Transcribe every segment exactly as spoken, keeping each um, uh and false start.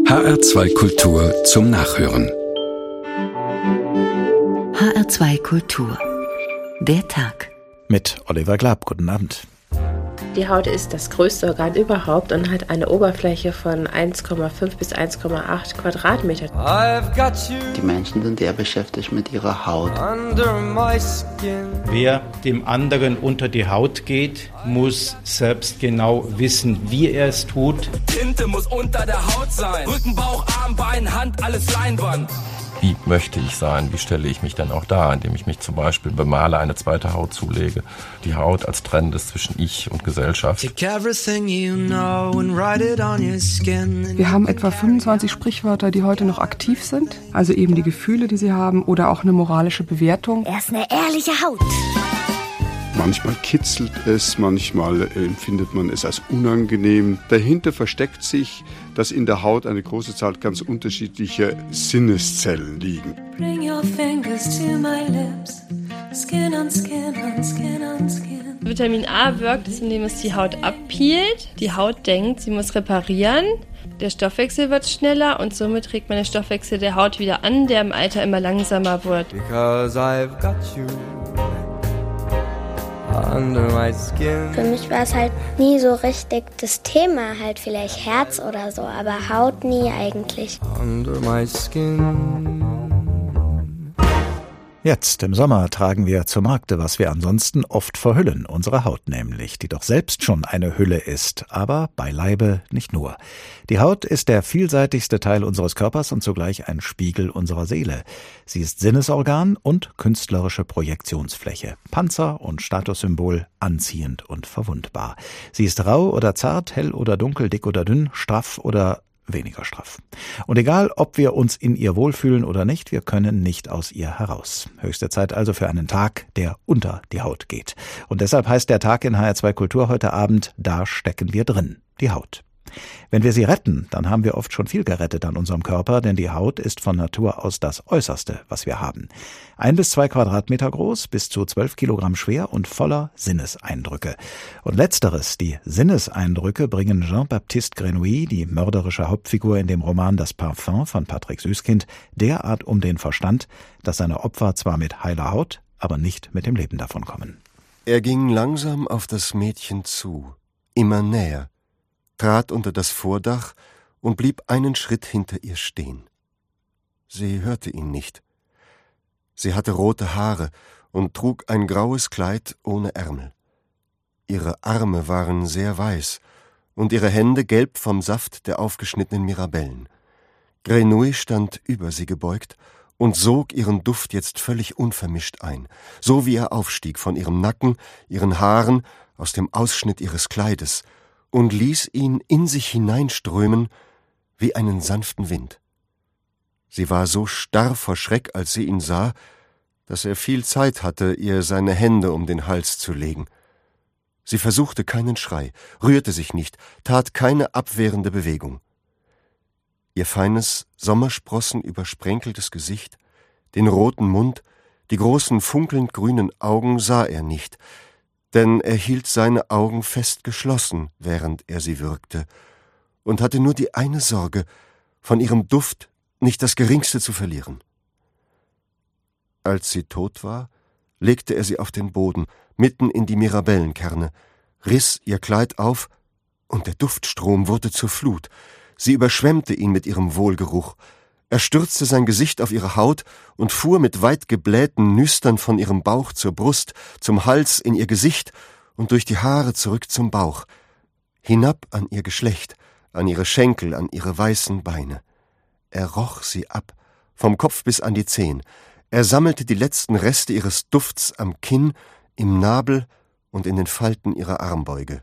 H R zwei Kultur zum Nachhören. H R zwei Kultur. Der Tag. Mit Oliver Glab. Guten Abend. Die Haut ist das größte Organ überhaupt und hat eine Oberfläche von eins Komma fünf bis eins Komma acht Quadratmeter. Die Menschen sind eher beschäftigt mit ihrer Haut. Wer dem anderen unter die Haut geht, muss selbst genau wissen, wie er es tut. Tinte muss unter der Haut sein. Rücken, Bauch, Arm, Bein, Hand, alles Leinwand. Wie möchte ich sein? Wie stelle ich mich dann auch dar, indem ich mich zum Beispiel bemale, eine zweite Haut zulege? Die Haut als Trennendes zwischen Ich und Gesellschaft. Wir haben etwa fünfundzwanzig Sprichwörter, die heute noch aktiv sind. Also eben die Gefühle, die sie haben oder auch eine moralische Bewertung. Er ist eine ehrliche Haut. Manchmal kitzelt es, manchmal empfindet man es als unangenehm. Dahinter versteckt sich, dass in der Haut eine große Zahl ganz unterschiedlicher Sinneszellen liegen. Bring your fingers to my lips. Skin on skin on skin on skin. Vitamin A wirkt, indem es die Haut abpeelt. Die Haut denkt, sie muss reparieren. Der Stoffwechsel wird schneller und somit trägt man den Stoffwechsel der Haut wieder an, der im Alter immer langsamer wird. Because I've got you. Für mich war es halt nie so richtig das Thema, halt vielleicht Herz oder so, aber Haut nie eigentlich. Under my skin. Jetzt im Sommer tragen wir zur Markte, was wir ansonsten oft verhüllen, unsere Haut nämlich, die doch selbst schon eine Hülle ist, aber beileibe nicht nur. Die Haut ist der vielseitigste Teil unseres Körpers und zugleich ein Spiegel unserer Seele. Sie ist Sinnesorgan und künstlerische Projektionsfläche, Panzer und Statussymbol, anziehend und verwundbar. Sie ist rau oder zart, hell oder dunkel, dick oder dünn, straff oder weniger straff. Und egal, ob wir uns in ihr wohlfühlen oder nicht, wir können nicht aus ihr heraus. Höchste Zeit also für einen Tag, der unter die Haut geht. Und deshalb heißt der Tag in H R zwei Kultur heute Abend, da stecken wir drin, die Haut. Wenn wir sie retten, dann haben wir oft schon viel gerettet an unserem Körper, denn die Haut ist von Natur aus das Äußerste, was wir haben. Ein bis zwei Quadratmeter groß, bis zu zwölf Kilogramm schwer und voller Sinneseindrücke. Und letzteres, die Sinneseindrücke, bringen Jean-Baptiste Grenouille, die mörderische Hauptfigur in dem Roman Das Parfum von Patrick Süskind, derart um den Verstand, dass seine Opfer zwar mit heiler Haut, aber nicht mit dem Leben davonkommen. Er ging langsam auf das Mädchen zu, immer näher, trat unter das Vordach und blieb einen Schritt hinter ihr stehen. Sie hörte ihn nicht. Sie hatte rote Haare und trug ein graues Kleid ohne Ärmel. Ihre Arme waren sehr weiß und ihre Hände gelb vom Saft der aufgeschnittenen Mirabellen. Grenouille stand über sie gebeugt und sog ihren Duft jetzt völlig unvermischt ein, so wie er aufstieg von ihrem Nacken, ihren Haaren, aus dem Ausschnitt ihres Kleides, und ließ ihn in sich hineinströmen wie einen sanften Wind. Sie war so starr vor Schreck, als sie ihn sah, dass er viel Zeit hatte, ihr seine Hände um den Hals zu legen. Sie versuchte keinen Schrei, rührte sich nicht, tat keine abwehrende Bewegung. Ihr feines, Sommersprossen übersprenkeltes Gesicht, den roten Mund, die großen funkelnd grünen Augen sah er nicht, denn er hielt seine Augen fest geschlossen, während er sie würgte, und hatte nur die eine Sorge, von ihrem Duft nicht das Geringste zu verlieren. Als sie tot war, legte er sie auf den Boden, mitten in die Mirabellenkerne, riss ihr Kleid auf, und der Duftstrom wurde zur Flut. Sie überschwemmte ihn mit ihrem Wohlgeruch. Er stürzte sein Gesicht auf ihre Haut und fuhr mit weit geblähten Nüstern von ihrem Bauch zur Brust, zum Hals in ihr Gesicht und durch die Haare zurück zum Bauch, hinab an ihr Geschlecht, an ihre Schenkel, an ihre weißen Beine. Er roch sie ab, vom Kopf bis an die Zehen. Er sammelte die letzten Reste ihres Dufts am Kinn, im Nabel und in den Falten ihrer Armbeuge.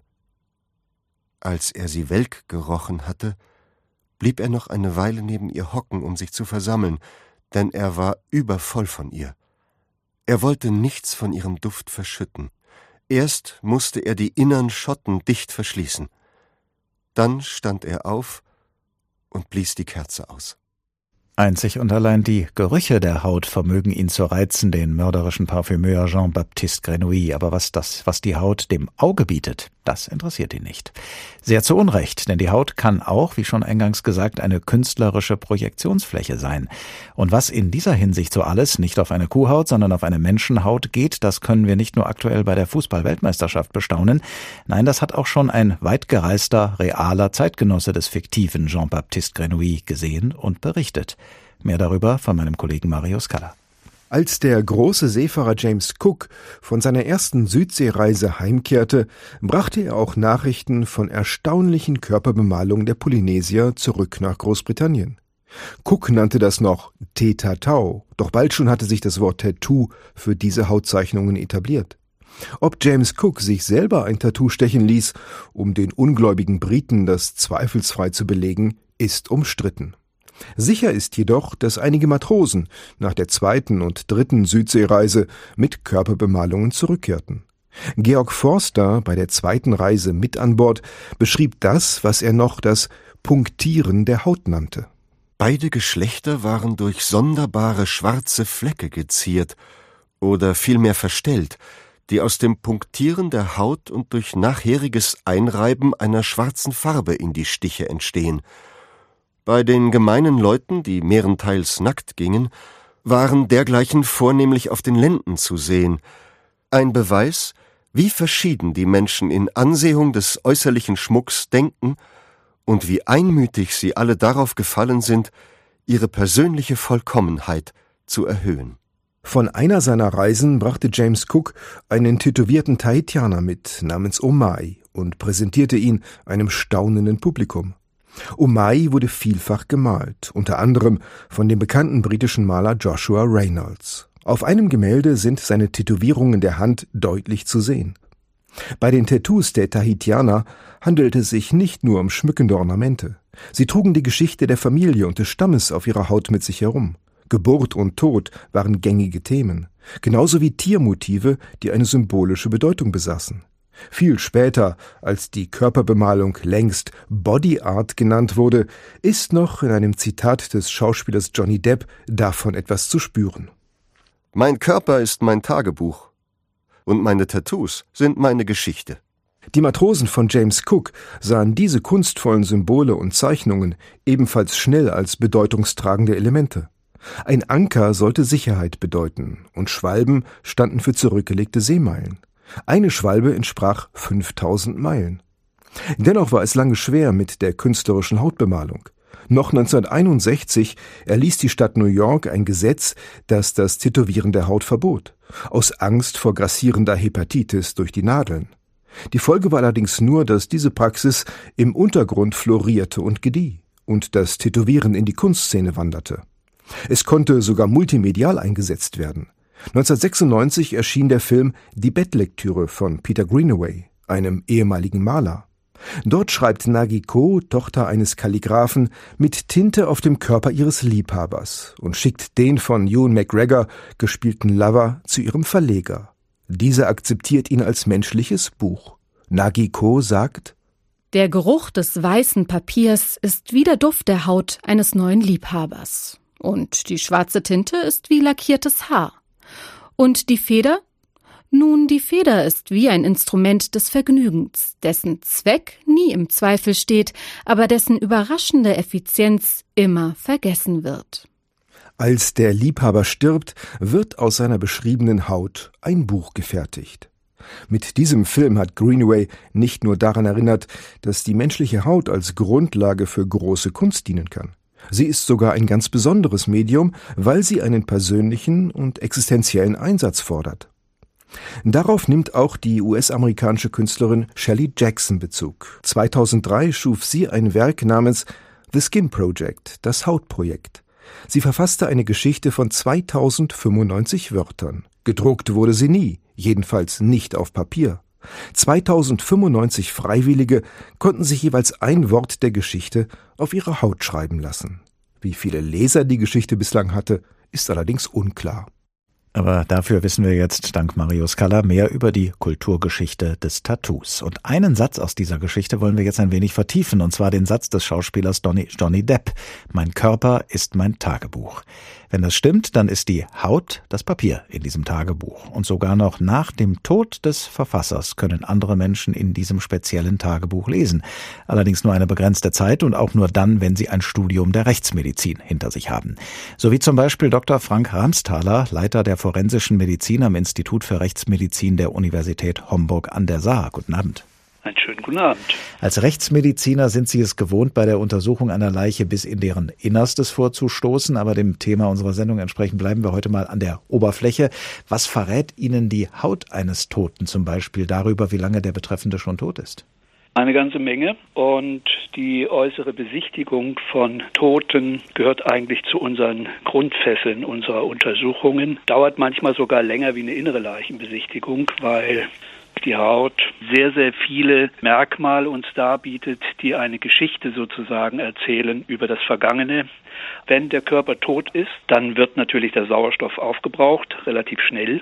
Als er sie welk gerochen hatte, blieb er noch eine Weile neben ihr hocken, um sich zu versammeln, denn er war übervoll von ihr. Er wollte nichts von ihrem Duft verschütten. Erst musste er die innern Schotten dicht verschließen. Dann stand er auf und blies die Kerze aus. Einzig und allein die Gerüche der Haut vermögen ihn zu reizen, den mörderischen Parfümeur Jean-Baptiste Grenouille. Aber was das, was die Haut dem Auge bietet, das interessiert ihn nicht. Sehr zu Unrecht, denn die Haut kann auch, wie schon eingangs gesagt, eine künstlerische Projektionsfläche sein. Und was in dieser Hinsicht so alles nicht auf eine Kuhhaut, sondern auf eine Menschenhaut geht, das können wir nicht nur aktuell bei der Fußball-Weltmeisterschaft bestaunen. Nein, das hat auch schon ein weit gereister, realer Zeitgenosse des fiktiven Jean-Baptiste Grenouille gesehen und berichtet. Mehr darüber von meinem Kollegen Marius Kaller. Als der große Seefahrer James Cook von seiner ersten Südseereise heimkehrte, brachte er auch Nachrichten von erstaunlichen Körperbemalungen der Polynesier zurück nach Großbritannien. Cook nannte das noch Tetatau, doch bald schon hatte sich das Wort Tattoo für diese Hautzeichnungen etabliert. Ob James Cook sich selber ein Tattoo stechen ließ, um den ungläubigen Briten das zweifelsfrei zu belegen, ist umstritten. Sicher ist jedoch, dass einige Matrosen nach der zweiten und dritten Südseereise mit Körperbemalungen zurückkehrten. Georg Forster, bei der zweiten Reise mit an Bord, beschrieb das, was er noch das Punktieren der Haut nannte. Beide Geschlechter waren durch sonderbare schwarze Flecke geziert oder vielmehr verstellt, die aus dem Punktieren der Haut und durch nachheriges Einreiben einer schwarzen Farbe in die Stiche entstehen. Bei den gemeinen Leuten, die mehrenteils nackt gingen, waren dergleichen vornehmlich auf den Lenden zu sehen. Ein Beweis, wie verschieden die Menschen in Ansehung des äußerlichen Schmucks denken und wie einmütig sie alle darauf gefallen sind, ihre persönliche Vollkommenheit zu erhöhen. Von einer seiner Reisen brachte James Cook einen tätowierten Tahitianer mit namens Omai und präsentierte ihn einem staunenden Publikum. Omai wurde vielfach gemalt, unter anderem von dem bekannten britischen Maler Joshua Reynolds. Auf einem Gemälde sind seine Tätowierungen der Hand deutlich zu sehen. Bei den Tattoos der Tahitianer handelte es sich nicht nur um schmückende Ornamente. Sie trugen die Geschichte der Familie und des Stammes auf ihrer Haut mit sich herum. Geburt und Tod waren gängige Themen, genauso wie Tiermotive, die eine symbolische Bedeutung besaßen. Viel später, als die Körperbemalung längst Body Art genannt wurde, ist noch in einem Zitat des Schauspielers Johnny Depp davon etwas zu spüren. Mein Körper ist mein Tagebuch und meine Tattoos sind meine Geschichte. Die Matrosen von James Cook sahen diese kunstvollen Symbole und Zeichnungen ebenfalls schnell als bedeutungstragende Elemente. Ein Anker sollte Sicherheit bedeuten und Schwalben standen für zurückgelegte Seemeilen. Eine Schwalbe entsprach fünftausend Meilen. Dennoch war es lange schwer mit der künstlerischen Hautbemalung. Noch neunzehnhunderteinundsechzig erließ die Stadt New York ein Gesetz, das das Tätowieren der Haut verbot, aus Angst vor grassierender Hepatitis durch die Nadeln. Die Folge war allerdings nur, dass diese Praxis im Untergrund florierte und gedieh und das Tätowieren in die Kunstszene wanderte. Es konnte sogar multimedial eingesetzt werden. neunzehnhundertsechsundneunzig erschien der Film Die Bettlektüre von Peter Greenaway, einem ehemaligen Maler. Dort schreibt Nagiko, Tochter eines Kalligraphen, mit Tinte auf dem Körper ihres Liebhabers und schickt den von Ewan McGregor gespielten Lover zu ihrem Verleger. Dieser akzeptiert ihn als menschliches Buch. Nagiko sagt: Der Geruch des weißen Papiers ist wie der Duft der Haut eines neuen Liebhabers. Und die schwarze Tinte ist wie lackiertes Haar. Und die Feder? Nun, die Feder ist wie ein Instrument des Vergnügens, dessen Zweck nie im Zweifel steht, aber dessen überraschende Effizienz immer vergessen wird. Als der Liebhaber stirbt, wird aus seiner beschriebenen Haut ein Buch gefertigt. Mit diesem Film hat Greenaway nicht nur daran erinnert, dass die menschliche Haut als Grundlage für große Kunst dienen kann. Sie ist sogar ein ganz besonderes Medium, weil sie einen persönlichen und existenziellen Einsatz fordert. Darauf nimmt auch die U S-amerikanische Künstlerin Shelley Jackson Bezug. zweitausenddrei schuf sie ein Werk namens The Skin Project, das Hautprojekt. Sie verfasste eine Geschichte von zweitausendfünfundneunzig Wörtern. Gedruckt wurde sie nie, jedenfalls nicht auf Papier. zweitausendfünfundneunzig Freiwillige konnten sich jeweils ein Wort der Geschichte auf ihre Haut schreiben lassen. Wie viele Leser die Geschichte bislang hatte, ist allerdings unklar. Aber dafür wissen wir jetzt dank Marius Kaller mehr über die Kulturgeschichte des Tattoos. Und einen Satz aus dieser Geschichte wollen wir jetzt ein wenig vertiefen, und zwar den Satz des Schauspielers Johnny, Johnny Depp. Mein Körper ist mein Tagebuch. Wenn das stimmt, dann ist die Haut das Papier in diesem Tagebuch. Und sogar noch nach dem Tod des Verfassers können andere Menschen in diesem speziellen Tagebuch lesen. Allerdings nur eine begrenzte Zeit und auch nur dann, wenn sie ein Studium der Rechtsmedizin hinter sich haben. So wie zum Beispiel Doktor Frank Ramsthaler, Leiter der forensischen Medizin am Institut für Rechtsmedizin der Universität Homburg an der Saar. Guten Abend. Einen schönen guten Abend. Als Rechtsmediziner sind Sie es gewohnt, bei der Untersuchung einer Leiche bis in deren Innerstes vorzustoßen. Aber dem Thema unserer Sendung entsprechend bleiben wir heute mal an der Oberfläche. Was verrät Ihnen die Haut eines Toten zum Beispiel darüber, wie lange der Betreffende schon tot ist? Eine ganze Menge. Und die äußere Besichtigung von Toten gehört eigentlich zu unseren Grundfesseln unserer Untersuchungen. Dauert manchmal sogar länger wie eine innere Leichenbesichtigung, weil die Haut sehr, sehr viele Merkmale uns darbietet, die eine Geschichte sozusagen erzählen über das Vergangene. Wenn der Körper tot ist, dann wird natürlich der Sauerstoff aufgebraucht, relativ schnell.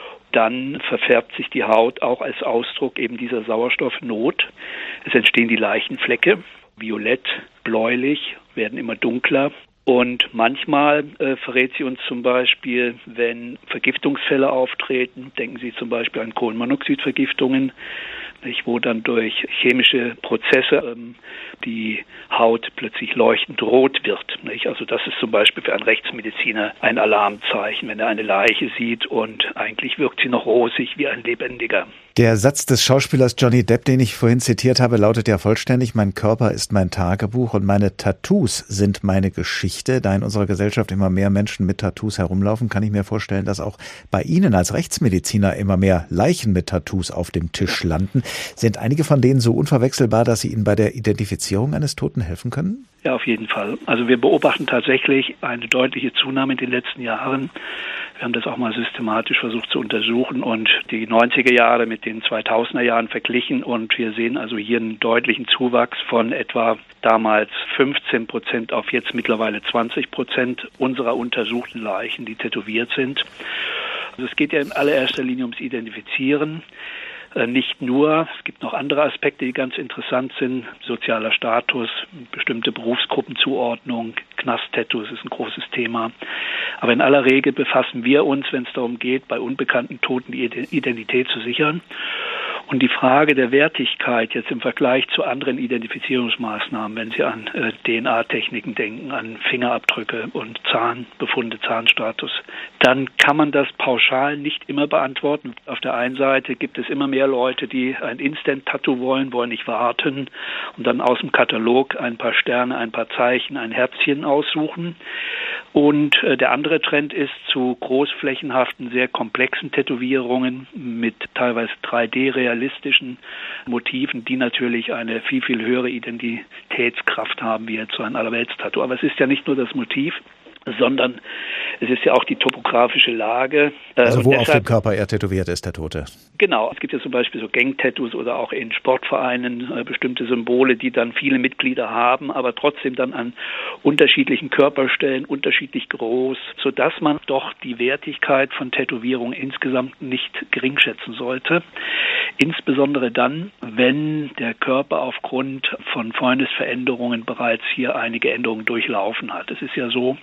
Dann verfärbt sich die Haut auch als Ausdruck eben dieser Sauerstoffnot. Es entstehen die Leichenflecke, violett, bläulich, werden immer dunkler. Und manchmal äh, verrät sie uns zum Beispiel, wenn Vergiftungsfälle auftreten, denken Sie zum Beispiel an Kohlenmonoxidvergiftungen, nicht, wo dann durch chemische Prozesse ähm, die Haut plötzlich leuchtend rot wird. Nicht? Also das ist zum Beispiel für einen Rechtsmediziner ein Alarmzeichen, wenn er eine Leiche sieht und eigentlich wirkt sie noch rosig wie ein Lebendiger. Der Satz des Schauspielers Johnny Depp, den ich vorhin zitiert habe, lautet ja vollständig: Mein Körper ist mein Tagebuch und meine Tattoos sind meine Geschichte. Da in unserer Gesellschaft immer mehr Menschen mit Tattoos herumlaufen, kann ich mir vorstellen, dass auch bei Ihnen als Rechtsmediziner immer mehr Leichen mit Tattoos auf dem Tisch landen. Sind einige von denen so unverwechselbar, dass sie Ihnen bei der Identifizierung eines Toten helfen können? Ja, auf jeden Fall. Also wir beobachten tatsächlich eine deutliche Zunahme in den letzten Jahren. Wir haben das auch mal systematisch versucht zu untersuchen und die neunziger Jahre mit den zweitausender Jahren verglichen, und wir sehen also hier einen deutlichen Zuwachs von etwa damals fünfzehn Prozent auf jetzt mittlerweile zwanzig Prozent unserer untersuchten Leichen, die tätowiert sind. Also es geht ja in allererster Linie ums Identifizieren. Nicht nur, es gibt noch andere Aspekte, die ganz interessant sind. Sozialer Status, bestimmte Berufsgruppenzuordnung, Knast-Tattoos ist ein großes Thema. Aber in aller Regel befassen wir uns, wenn es darum geht, bei unbekannten Toten die Identität zu sichern. Und die Frage der Wertigkeit jetzt im Vergleich zu anderen Identifizierungsmaßnahmen, wenn Sie an äh, D N A-Techniken denken, an Fingerabdrücke und Zahnbefunde, Zahnstatus, dann kann man das pauschal nicht immer beantworten. Auf der einen Seite gibt es immer mehr Leute, die ein Instant-Tattoo wollen, wollen nicht warten und dann aus dem Katalog ein paar Sterne, ein paar Zeichen, ein Herzchen aussuchen. Und äh, der andere Trend ist zu großflächenhaften, sehr komplexen Tätowierungen mit teilweise drei D-realistischen Motiven, die natürlich eine viel, viel höhere Identitätskraft haben, wie jetzt so ein Allerweltstattoo. Aber es ist ja nicht nur das Motiv, sondern es ist ja auch die topografische Lage. Also wo deshalb, auf dem Körper er tätowiert ist, der Tote. Genau, es gibt ja zum Beispiel so Gang-Tattoos oder auch in Sportvereinen äh, bestimmte Symbole, die dann viele Mitglieder haben, aber trotzdem dann an unterschiedlichen Körperstellen, unterschiedlich groß, sodass man doch die Wertigkeit von Tätowierungen insgesamt nicht gering schätzen sollte. Insbesondere dann, wenn der Körper aufgrund von Fäulnisveränderungen bereits hier einige Änderungen durchlaufen hat. Es ist ja so,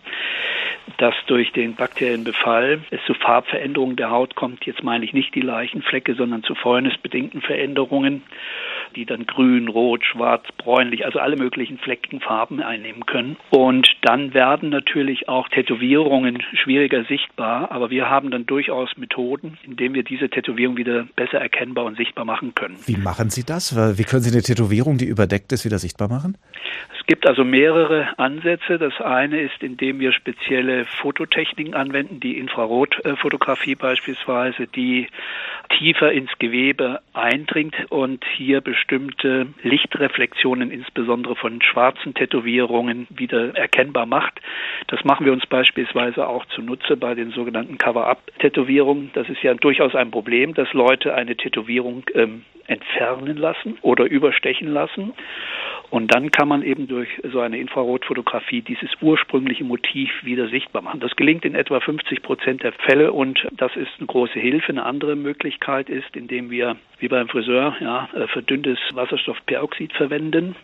dass durch den Bakterienbefall es zu Farbveränderungen der Haut kommt. Jetzt meine ich nicht die Leichenflecke, sondern zu fäulnisbedingten Veränderungen, die dann grün, rot, schwarz, bräunlich, also alle möglichen Fleckenfarben einnehmen können. Und dann werden natürlich auch Tätowierungen schwieriger sichtbar, aber wir haben dann durchaus Methoden, indem wir diese Tätowierung wieder besser erkennbar und sichtbar machen können. Wie machen Sie das? Wie können Sie eine Tätowierung, die überdeckt ist, wieder sichtbar machen? Es gibt also mehrere Ansätze. Das eine ist, indem wir spezielle Fototechniken anwenden, die Infrarotfotografie beispielsweise, die tiefer ins Gewebe eindringt und hier bestimmte Lichtreflexionen, insbesondere von schwarzen Tätowierungen, wieder erkennbar macht. Das machen wir uns beispielsweise auch zunutze bei den sogenannten Cover-Up-Tätowierungen. Das ist ja durchaus ein Problem, dass Leute eine Tätowierung ähm, entfernen lassen oder überstechen lassen. Und dann kann man eben durch so eine Infrarotfotografie dieses ursprüngliche Motiv wieder sichtbar machen. Das gelingt in etwa fünfzig Prozent der Fälle und das ist eine große Hilfe. Eine andere Möglichkeit ist, indem wir, wie beim Friseur, ja, verdünntes Wasserstoffperoxid verwenden.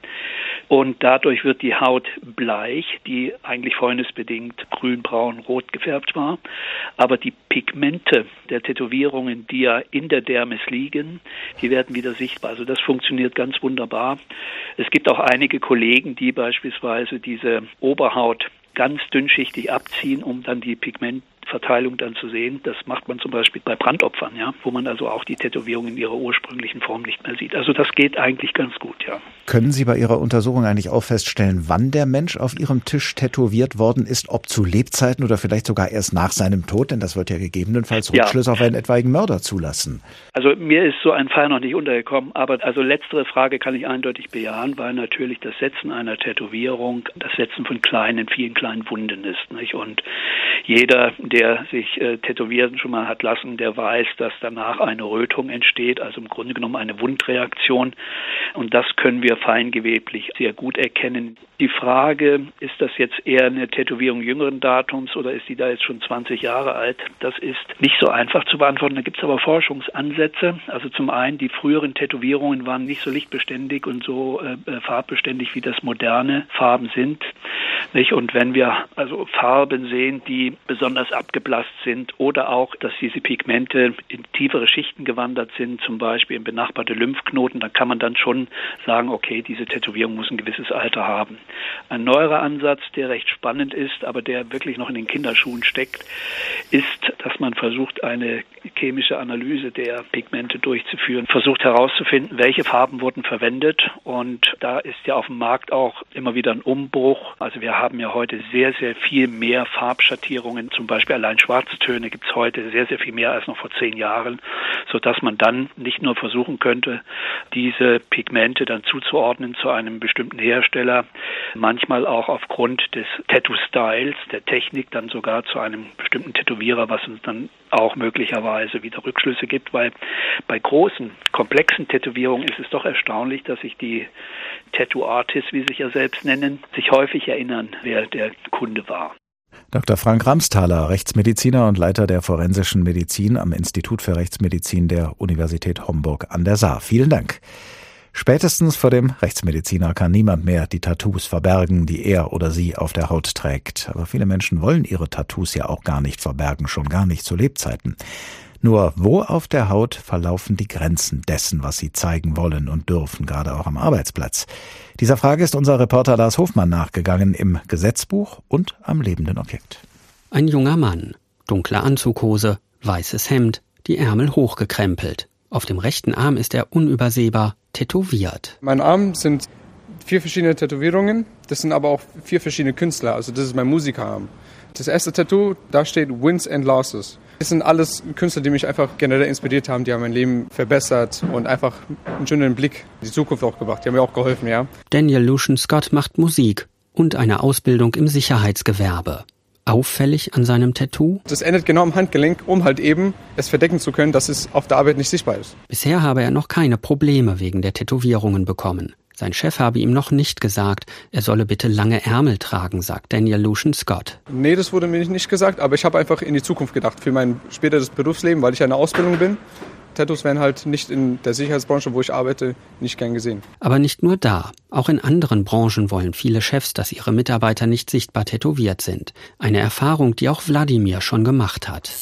Und dadurch wird die Haut bleich, die eigentlich fäulnisbedingt grün, braun, rot gefärbt war. Aber die Pigmente der Tätowierungen, die ja in der Dermis liegen, die werden wieder sichtbar. Also das funktioniert ganz wunderbar. Es gibt auch einige Kollegen, die beispielsweise diese Oberhaut ganz dünnschichtig abziehen, um dann die Pigmentverteilung dann zu sehen. Das macht man zum Beispiel bei Brandopfern, ja, wo man also auch die Tätowierung in ihrer ursprünglichen Form nicht mehr sieht. Also das geht eigentlich ganz gut, ja. Können Sie bei Ihrer Untersuchung eigentlich auch feststellen, wann der Mensch auf Ihrem Tisch tätowiert worden ist, ob zu Lebzeiten oder vielleicht sogar erst nach seinem Tod? Denn das wird ja gegebenenfalls Rückschlüsse ja. auf einen etwaigen Mörder zulassen. Also mir ist so ein Fall noch nicht untergekommen, aber also letztere Frage kann ich eindeutig bejahen, weil natürlich das Setzen einer Tätowierung das Setzen von kleinen, vielen kleinen Wunden ist, nicht? Und jeder, der sich äh, tätowieren schon mal hat lassen, der weiß, dass danach eine Rötung entsteht, also im Grunde genommen eine Wundreaktion. Und das können wir feingeweblich sehr gut erkennen. Die Frage, ist das jetzt eher eine Tätowierung jüngeren Datums oder ist die da jetzt schon zwanzig Jahre alt? Das ist nicht so einfach zu beantworten. Da gibt es aber Forschungsansätze. Also zum einen, die früheren Tätowierungen waren nicht so lichtbeständig und so äh, farbbeständig, wie das moderne Farben sind. Nicht? Und wenn wir also Farben sehen, die besonders abgeblasst sind oder auch, dass diese Pigmente in tiefere Schichten gewandert sind, zum Beispiel in benachbarte Lymphknoten, dann kann man dann schon sagen, okay, diese Tätowierung muss ein gewisses Alter haben. Ein neuerer Ansatz, der recht spannend ist, aber der wirklich noch in den Kinderschuhen steckt, ist, dass man versucht, eine chemische Analyse der Pigmente durchzuführen, versucht herauszufinden, welche Farben wurden verwendet. Und da ist ja auf dem Markt auch immer wieder ein Umbruch. Also wir haben ja heute sehr, sehr viel mehr Farbschattierungen, zum Beispiel allein Schwarztöne gibt es heute sehr, sehr viel mehr als noch vor zehn Jahren, sodass man dann nicht nur versuchen könnte, diese Pigmente dann zuzuordnen zu einem bestimmten Hersteller, manchmal auch aufgrund des Tattoo-Styles, der Technik, dann sogar zu einem bestimmten Tätowierer, was uns dann auch möglicherweise wieder Rückschlüsse gibt, weil bei großen, komplexen Tätowierungen ist es doch erstaunlich, dass sich die Tattoo-Artists, wie sie sich ja selbst nennen, sich häufig erinnern, wer der Kunde war. Doktor Frank Ramsthaler, Rechtsmediziner und Leiter der forensischen Medizin am Institut für Rechtsmedizin der Universität Homburg an der Saar. Vielen Dank. Spätestens vor dem Rechtsmediziner kann niemand mehr die Tattoos verbergen, die er oder sie auf der Haut trägt. Aber viele Menschen wollen ihre Tattoos ja auch gar nicht verbergen, schon gar nicht zu Lebzeiten. Nur wo auf der Haut verlaufen die Grenzen dessen, was sie zeigen wollen und dürfen, gerade auch am Arbeitsplatz? Dieser Frage ist unser Reporter Lars Hofmann nachgegangen im Gesetzbuch und am lebenden Objekt. Ein junger Mann, dunkle Anzughose, weißes Hemd, die Ärmel hochgekrempelt. Auf dem rechten Arm ist er unübersehbar tätowiert. Mein Arm sind vier verschiedene Tätowierungen, das sind aber auch vier verschiedene Künstler, also das ist mein Musikerarm. Das erste Tattoo, da steht Wins and Losses. Das sind alles Künstler, die mich einfach generell inspiriert haben, die haben mein Leben verbessert und einfach einen schönen Blick in die Zukunft auch gebracht. Die haben mir auch geholfen, ja. Daniel Lucian Scott macht Musik und eine Ausbildung im Sicherheitsgewerbe. Auffällig an seinem Tattoo? Das endet genau am Handgelenk, um halt eben es verdecken zu können, dass es auf der Arbeit nicht sichtbar ist. Bisher habe er noch keine Probleme wegen der Tätowierungen bekommen. Sein Chef habe ihm noch nicht gesagt, er solle bitte lange Ärmel tragen, sagt Daniel Lucian Scott. Nee, das wurde mir nicht gesagt, aber ich habe einfach in die Zukunft gedacht, für mein späteres Berufsleben, weil ich ja in der Ausbildung bin. Tattoos werden halt nicht in der Sicherheitsbranche, wo ich arbeite, nicht gern gesehen. Aber nicht nur da. Auch in anderen Branchen wollen viele Chefs, dass ihre Mitarbeiter nicht sichtbar tätowiert sind. Eine Erfahrung, die auch Wladimir schon gemacht hat.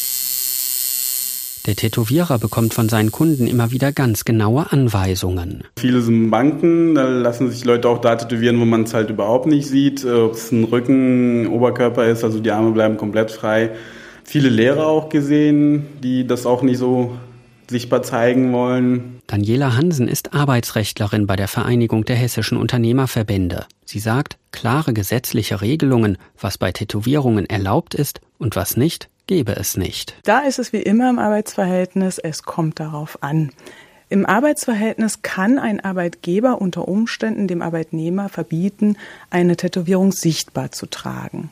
Der Tätowierer bekommt von seinen Kunden immer wieder ganz genaue Anweisungen. Viele sind Banken, da lassen sich Leute auch da tätowieren, wo man es halt überhaupt nicht sieht. Ob es ein Rücken, Oberkörper ist, also die Arme bleiben komplett frei. Viele Lehrer auch gesehen, die das auch nicht so sichtbar zeigen wollen. Daniela Hansen ist Arbeitsrechtlerin bei der Vereinigung der hessischen Unternehmerverbände. Sie sagt, klare gesetzliche Regelungen, was bei Tätowierungen erlaubt ist und was nicht, gäbe es nicht. Da ist es wie immer im Arbeitsverhältnis, es kommt darauf an. Im Arbeitsverhältnis kann ein Arbeitgeber unter Umständen dem Arbeitnehmer verbieten, eine Tätowierung sichtbar zu tragen.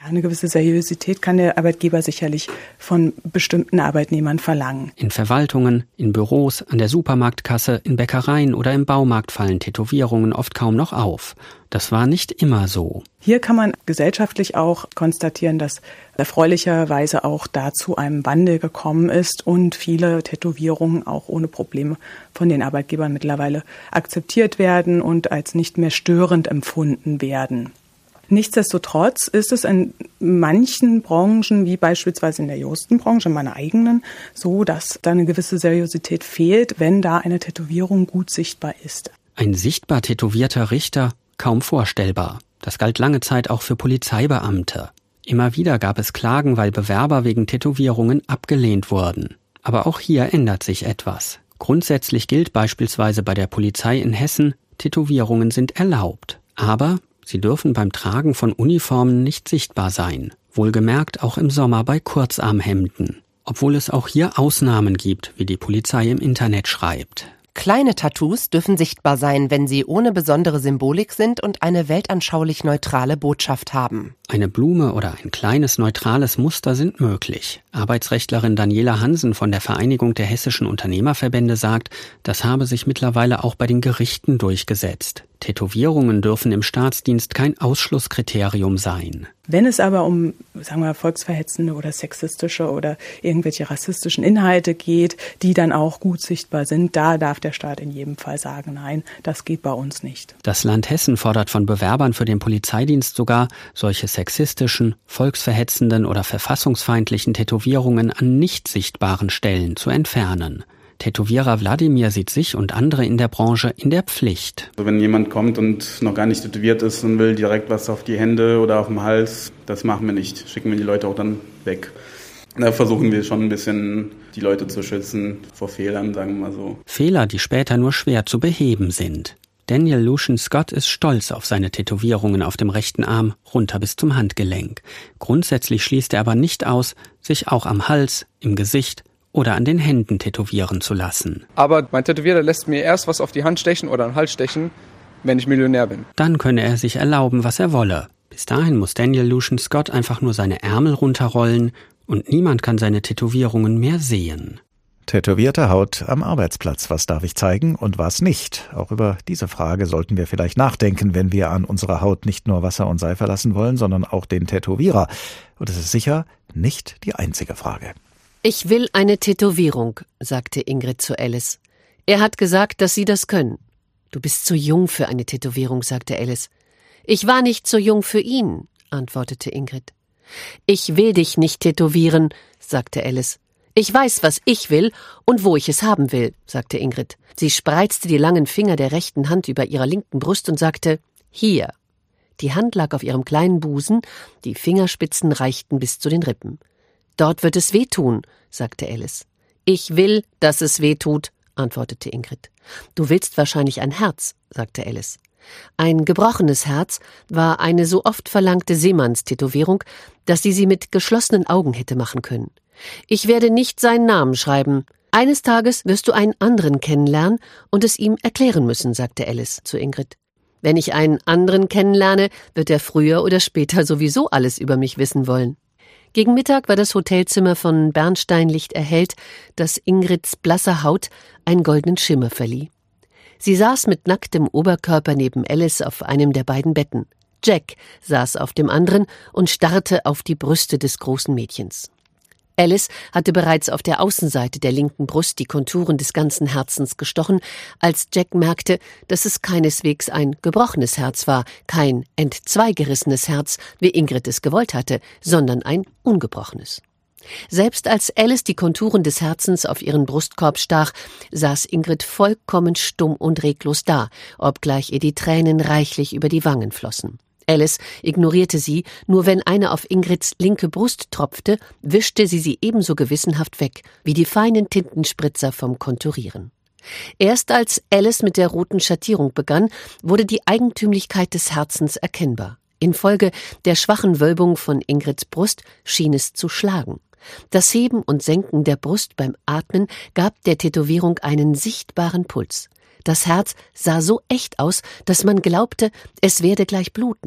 Eine gewisse Seriosität kann der Arbeitgeber sicherlich von bestimmten Arbeitnehmern verlangen. In Verwaltungen, in Büros, an der Supermarktkasse, in Bäckereien oder im Baumarkt fallen Tätowierungen oft kaum noch auf. Das war nicht immer so. Hier kann man gesellschaftlich auch konstatieren, dass erfreulicherweise auch dazu einem Wandel gekommen ist und viele Tätowierungen auch ohne Probleme von den Arbeitgebern mittlerweile akzeptiert werden und als nicht mehr störend empfunden werden. Nichtsdestotrotz ist es in manchen Branchen, wie beispielsweise in der Juristenbranche, in meiner eigenen, so, dass da eine gewisse Seriosität fehlt, wenn da eine Tätowierung gut sichtbar ist. Ein sichtbar tätowierter Richter? Kaum vorstellbar. Das galt lange Zeit auch für Polizeibeamte. Immer wieder gab es Klagen, weil Bewerber wegen Tätowierungen abgelehnt wurden. Aber auch hier ändert sich etwas. Grundsätzlich gilt beispielsweise bei der Polizei in Hessen, Tätowierungen sind erlaubt. Aber sie dürfen beim Tragen von Uniformen nicht sichtbar sein. Wohlgemerkt auch im Sommer bei Kurzarmhemden. Obwohl es auch hier Ausnahmen gibt, wie die Polizei im Internet schreibt. Kleine Tattoos dürfen sichtbar sein, wenn sie ohne besondere Symbolik sind und eine weltanschaulich neutrale Botschaft haben. Eine Blume oder ein kleines neutrales Muster sind möglich. Arbeitsrechtlerin Daniela Hansen von der Vereinigung der hessischen Unternehmerverbände sagt, das habe sich mittlerweile auch bei den Gerichten durchgesetzt. Tätowierungen dürfen im Staatsdienst kein Ausschlusskriterium sein. Wenn es aber um, sagen wir, volksverhetzende oder sexistische oder irgendwelche rassistischen Inhalte geht, die dann auch gut sichtbar sind, da darf der Staat in jedem Fall sagen, nein, das geht bei uns nicht. Das Land Hessen fordert von Bewerbern für den Polizeidienst sogar, solche sexistischen, volksverhetzenden oder verfassungsfeindlichen Tätowierungen an nicht sichtbaren Stellen zu entfernen. Tätowierer Wladimir sieht sich und andere in der Branche in der Pflicht. Also wenn jemand kommt und noch gar nicht tätowiert ist und will direkt was auf die Hände oder auf dem Hals, das machen wir nicht. Schicken wir die Leute auch dann weg. Da versuchen wir schon ein bisschen die Leute zu schützen vor Fehlern, sagen wir mal so. Fehler, die später nur schwer zu beheben sind. Daniel Lucian Scott ist stolz auf seine Tätowierungen auf dem rechten Arm, runter bis zum Handgelenk. Grundsätzlich schließt er aber nicht aus, sich auch am Hals, im Gesicht oder an den Händen tätowieren zu lassen. Aber mein Tätowierer lässt mir erst was auf die Hand stechen oder den Hals stechen, wenn ich Millionär bin. Dann könne er sich erlauben, was er wolle. Bis dahin muss Daniel Lucian Scott einfach nur seine Ärmel runterrollen und niemand kann seine Tätowierungen mehr sehen. Tätowierte Haut am Arbeitsplatz. Was darf ich zeigen und was nicht? Auch über diese Frage sollten wir vielleicht nachdenken, wenn wir an unserer Haut nicht nur Wasser und Seife lassen wollen, sondern auch den Tätowierer. Und es ist sicher nicht die einzige Frage. Ich will eine Tätowierung, sagte Ingrid zu Alice. Er hat gesagt, dass Sie das können. Du bist zu jung für eine Tätowierung, sagte Alice. Ich war nicht zu jung für ihn, antwortete Ingrid. Ich will dich nicht tätowieren, sagte Alice. Ich weiß, was ich will und wo ich es haben will, sagte Ingrid. Sie spreizte die langen Finger der rechten Hand über ihrer linken Brust und sagte, hier. Die Hand lag auf ihrem kleinen Busen, die Fingerspitzen reichten bis zu den Rippen. Dort wird es wehtun, sagte Alice. Ich will, dass es wehtut, antwortete Ingrid. Du willst wahrscheinlich ein Herz, sagte Alice. Ein gebrochenes Herz war eine so oft verlangte Seemannstätowierung, dass sie sie mit geschlossenen Augen hätte machen können. Ich werde nicht seinen Namen schreiben. Eines Tages wirst du einen anderen kennenlernen und es ihm erklären müssen, sagte Alice zu Ingrid. Wenn ich einen anderen kennenlerne, wird er früher oder später sowieso alles über mich wissen wollen. Gegen Mittag war das Hotelzimmer von Bernsteinlicht erhellt, das Ingrids blasser Haut einen goldenen Schimmer verlieh. Sie saß mit nacktem Oberkörper neben Alice auf einem der beiden Betten. Jack saß auf dem anderen und starrte auf die Brüste des großen Mädchens. Alice hatte bereits auf der Außenseite der linken Brust die Konturen des ganzen Herzens gestochen, als Jack merkte, dass es keineswegs ein gebrochenes Herz war, kein entzweigerissenes Herz, wie Ingrid es gewollt hatte, sondern ein ungebrochenes. Selbst als Alice die Konturen des Herzens auf ihren Brustkorb stach, saß Ingrid vollkommen stumm und reglos da, obgleich ihr die Tränen reichlich über die Wangen flossen. Alice ignorierte sie, nur wenn eine auf Ingrids linke Brust tropfte, wischte sie sie ebenso gewissenhaft weg, wie die feinen Tintenspritzer vom Konturieren. Erst als Alice mit der roten Schattierung begann, wurde die Eigentümlichkeit des Herzens erkennbar. Infolge der schwachen Wölbung von Ingrids Brust schien es zu schlagen. Das Heben und Senken der Brust beim Atmen gab der Tätowierung einen sichtbaren Puls. Das Herz sah so echt aus, dass man glaubte, es werde gleich bluten.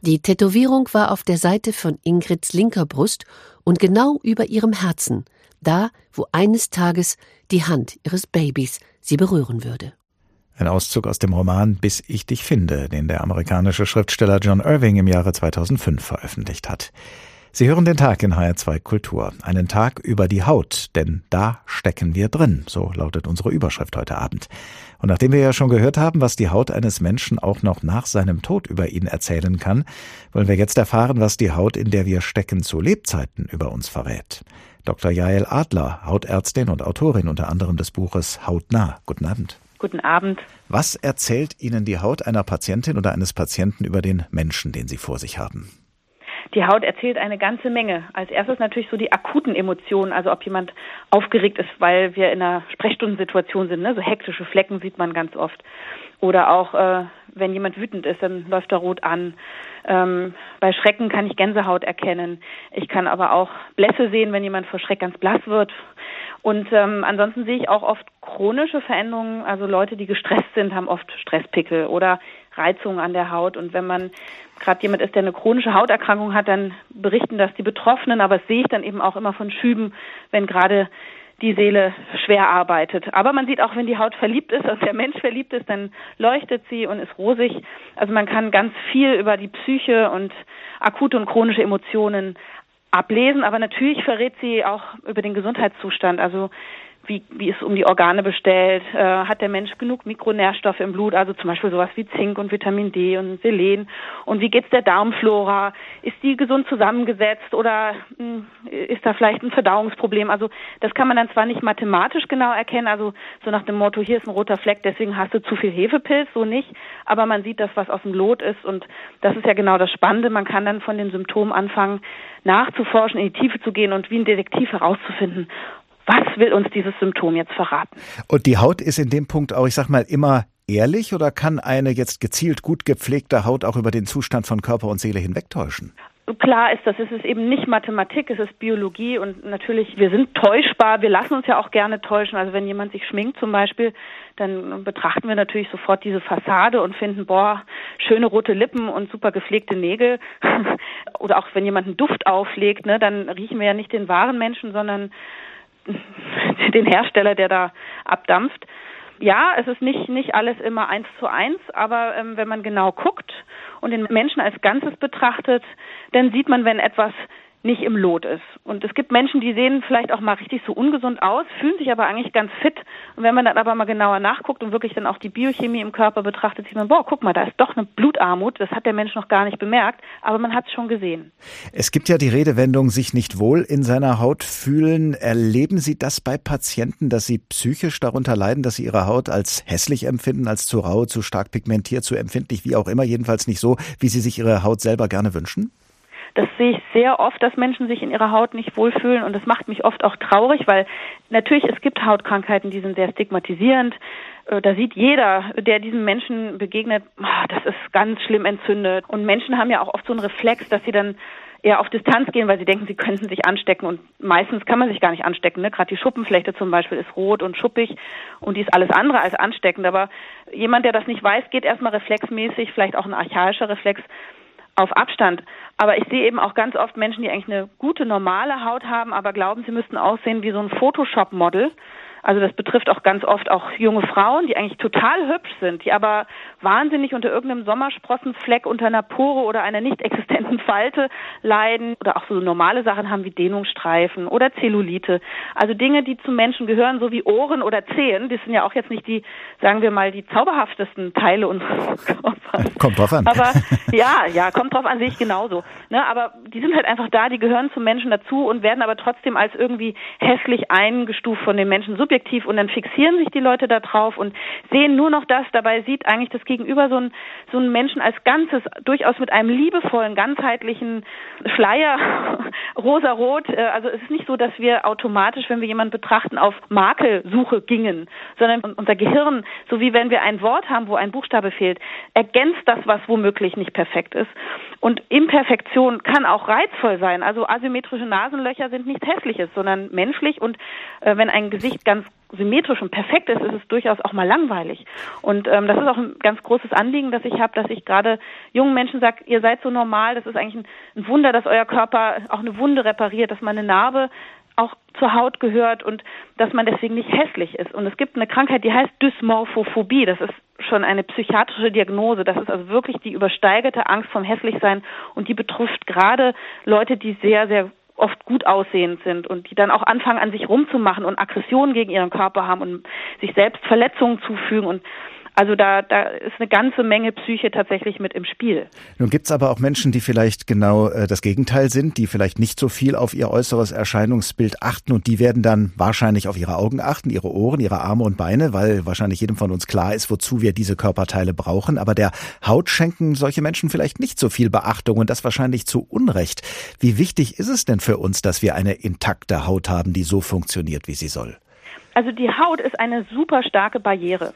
Die Tätowierung war auf der Seite von Ingrids linker Brust und genau über ihrem Herzen, da, wo eines Tages die Hand ihres Babys sie berühren würde. Ein Auszug aus dem Roman »Bis ich dich finde«, den der amerikanische Schriftsteller John Irving im Jahre zweitausendfünf veröffentlicht hat. Sie hören den Tag in H R zwei Kultur. Einen Tag über die Haut, denn da stecken wir drin, so lautet unsere Überschrift heute Abend. Und nachdem wir ja schon gehört haben, was die Haut eines Menschen auch noch nach seinem Tod über ihn erzählen kann, wollen wir jetzt erfahren, was die Haut, in der wir stecken, zu Lebzeiten über uns verrät. Doktor Jael Adler, Hautärztin und Autorin unter anderem des Buches Hautnah. Guten Abend. Guten Abend. Was erzählt Ihnen die Haut einer Patientin oder eines Patienten über den Menschen, den Sie vor sich haben? Die Haut erzählt eine ganze Menge. Als erstes natürlich so die akuten Emotionen, also ob jemand aufgeregt ist, weil wir in einer Sprechstundensituation sind. Ne? So hektische Flecken sieht man ganz oft. Oder auch, äh, wenn jemand wütend ist, dann läuft er rot an. Ähm, bei Schrecken kann ich Gänsehaut erkennen. Ich kann aber auch Blässe sehen, wenn jemand vor Schreck ganz blass wird. Und ähm, ansonsten sehe ich auch oft chronische Veränderungen. Also Leute, die gestresst sind, haben oft Stresspickel oder Reizungen an der Haut. Und wenn man gerade jemand ist, der eine chronische Hauterkrankung hat, dann berichten das die Betroffenen. Aber das sehe ich dann eben auch immer von Schüben, wenn gerade die Seele schwer arbeitet. Aber man sieht auch, wenn die Haut verliebt ist, also der Mensch verliebt ist, dann leuchtet sie und ist rosig. Also man kann ganz viel über die Psyche und akute und chronische Emotionen ablesen. Aber natürlich verrät sie auch über den Gesundheitszustand. Also Wie, wie ist um die Organe bestellt, äh, hat der Mensch genug Mikronährstoffe im Blut, also zum Beispiel sowas wie Zink und Vitamin D und Selen. Und wie geht's der Darmflora? Ist die gesund zusammengesetzt oder mh, ist da vielleicht ein Verdauungsproblem? Also das kann man dann zwar nicht mathematisch genau erkennen, also so nach dem Motto, hier ist ein roter Fleck, deswegen hast du zu viel Hefepilz, so nicht. Aber man sieht das, was aus dem Lot ist, und das ist ja genau das Spannende. Man kann dann von den Symptomen anfangen, nachzuforschen, in die Tiefe zu gehen und wie ein Detektiv herauszufinden, was will uns dieses Symptom jetzt verraten? Und die Haut ist in dem Punkt auch, ich sag mal, immer ehrlich, oder kann eine jetzt gezielt gut gepflegte Haut auch über den Zustand von Körper und Seele hinwegtäuschen? Klar ist das, es ist eben nicht Mathematik, es ist Biologie, und natürlich, wir sind täuschbar, wir lassen uns ja auch gerne täuschen. Also wenn jemand sich schminkt zum Beispiel, dann betrachten wir natürlich sofort diese Fassade und finden, boah, schöne rote Lippen und super gepflegte Nägel. Oder auch wenn jemand einen Duft auflegt, ne, dann riechen wir ja nicht den wahren Menschen, sondern den Hersteller, der da abdampft. Ja, es ist nicht nicht alles immer eins zu eins, aber ähm, wenn man genau guckt und den Menschen als Ganzes betrachtet, dann sieht man, wenn etwas nicht im Lot ist. Und es gibt Menschen, die sehen vielleicht auch mal richtig so ungesund aus, fühlen sich aber eigentlich ganz fit. Und wenn man dann aber mal genauer nachguckt und wirklich dann auch die Biochemie im Körper betrachtet, sieht man, boah, guck mal, da ist doch eine Blutarmut. Das hat der Mensch noch gar nicht bemerkt, aber man hat es schon gesehen. Es gibt ja die Redewendung, sich nicht wohl in seiner Haut fühlen. Erleben Sie das bei Patienten, dass sie psychisch darunter leiden, dass sie ihre Haut als hässlich empfinden, als zu rau, zu stark pigmentiert, zu empfindlich, wie auch immer, jedenfalls nicht so, wie sie sich ihre Haut selber gerne wünschen? Das sehe ich sehr oft, dass Menschen sich in ihrer Haut nicht wohlfühlen, und das macht mich oft auch traurig, weil natürlich, es gibt Hautkrankheiten, die sind sehr stigmatisierend. Da sieht jeder, der diesem Menschen begegnet, das ist ganz schlimm entzündet. Und Menschen haben ja auch oft so einen Reflex, dass sie dann eher auf Distanz gehen, weil sie denken, sie könnten sich anstecken, und meistens kann man sich gar nicht anstecken. Ne? Gerade die Schuppenflechte zum Beispiel ist rot und schuppig und die ist alles andere als ansteckend. Aber jemand, der das nicht weiß, geht erstmal reflexmäßig, vielleicht auch ein archaischer Reflex, auf Abstand. Aber ich sehe eben auch ganz oft Menschen, die eigentlich eine gute, normale Haut haben, aber glauben, sie müssten aussehen wie so ein Photoshop-Model. Also das betrifft auch ganz oft auch junge Frauen, die eigentlich total hübsch sind, die aber wahnsinnig unter irgendeinem Sommersprossenfleck, unter einer Pore oder einer nicht existenten Falte leiden, oder auch so normale Sachen haben wie Dehnungsstreifen oder Zellulite. Also Dinge, die zu Menschen gehören, so wie Ohren oder Zehen. Das sind ja auch jetzt nicht die, sagen wir mal, die zauberhaftesten Teile unseres Körpers. Kommt drauf an. Aber ja, ja, kommt drauf an, sehe ich genauso. Ne, aber die sind halt einfach da, die gehören zum Menschen dazu und werden aber trotzdem als irgendwie hässlich eingestuft von den Menschen subjektiv. Und dann fixieren sich die Leute da drauf und sehen nur noch das. Dabei sieht eigentlich das Gegenüber so ein, so einen Menschen als Ganzes, durchaus mit einem liebevollen, ganzheitlichen Schleier, rosarot. Also es ist nicht so, dass wir automatisch, wenn wir jemanden betrachten, auf Makelsuche gingen, sondern unser Gehirn, so wie wenn wir ein Wort haben, wo ein Buchstabe fehlt, ergänzt das, was womöglich nicht perfekt ist. Und Imperfektion kann auch reizvoll sein. Also asymmetrische Nasenlöcher sind nichts Hässliches, sondern menschlich. Und äh, wenn ein Gesicht ganz symmetrisch und perfekt ist, ist es durchaus auch mal langweilig. Und ähm, das ist auch ein ganz großes Anliegen, das ich habe, dass ich gerade jungen Menschen sage, ihr seid so normal, das ist eigentlich ein, ein Wunder, dass euer Körper auch eine Wunde repariert, dass man eine Narbe auch zur Haut gehört und dass man deswegen nicht hässlich ist. Und es gibt eine Krankheit, die heißt Dysmorphophobie. Das ist schon eine psychiatrische Diagnose. Das ist also wirklich die übersteigerte Angst vom Hässlichsein und die betrifft gerade Leute, die sehr, sehr oft gut aussehend sind und die dann auch anfangen, an sich rumzumachen und Aggressionen gegen ihren Körper haben und sich selbst Verletzungen zufügen. Und also da, da ist eine ganze Menge Psyche tatsächlich mit im Spiel. Nun gibt's aber auch Menschen, die vielleicht genau äh, das Gegenteil sind, die vielleicht nicht so viel auf ihr äußeres Erscheinungsbild achten und die werden dann wahrscheinlich auf ihre Augen achten, ihre Ohren, ihre Arme und Beine, weil wahrscheinlich jedem von uns klar ist, wozu wir diese Körperteile brauchen. Aber der Haut schenken solche Menschen vielleicht nicht so viel Beachtung und das wahrscheinlich zu Unrecht. Wie wichtig ist es denn für uns, dass wir eine intakte Haut haben, die so funktioniert, wie sie soll? Also die Haut ist eine super starke Barriere.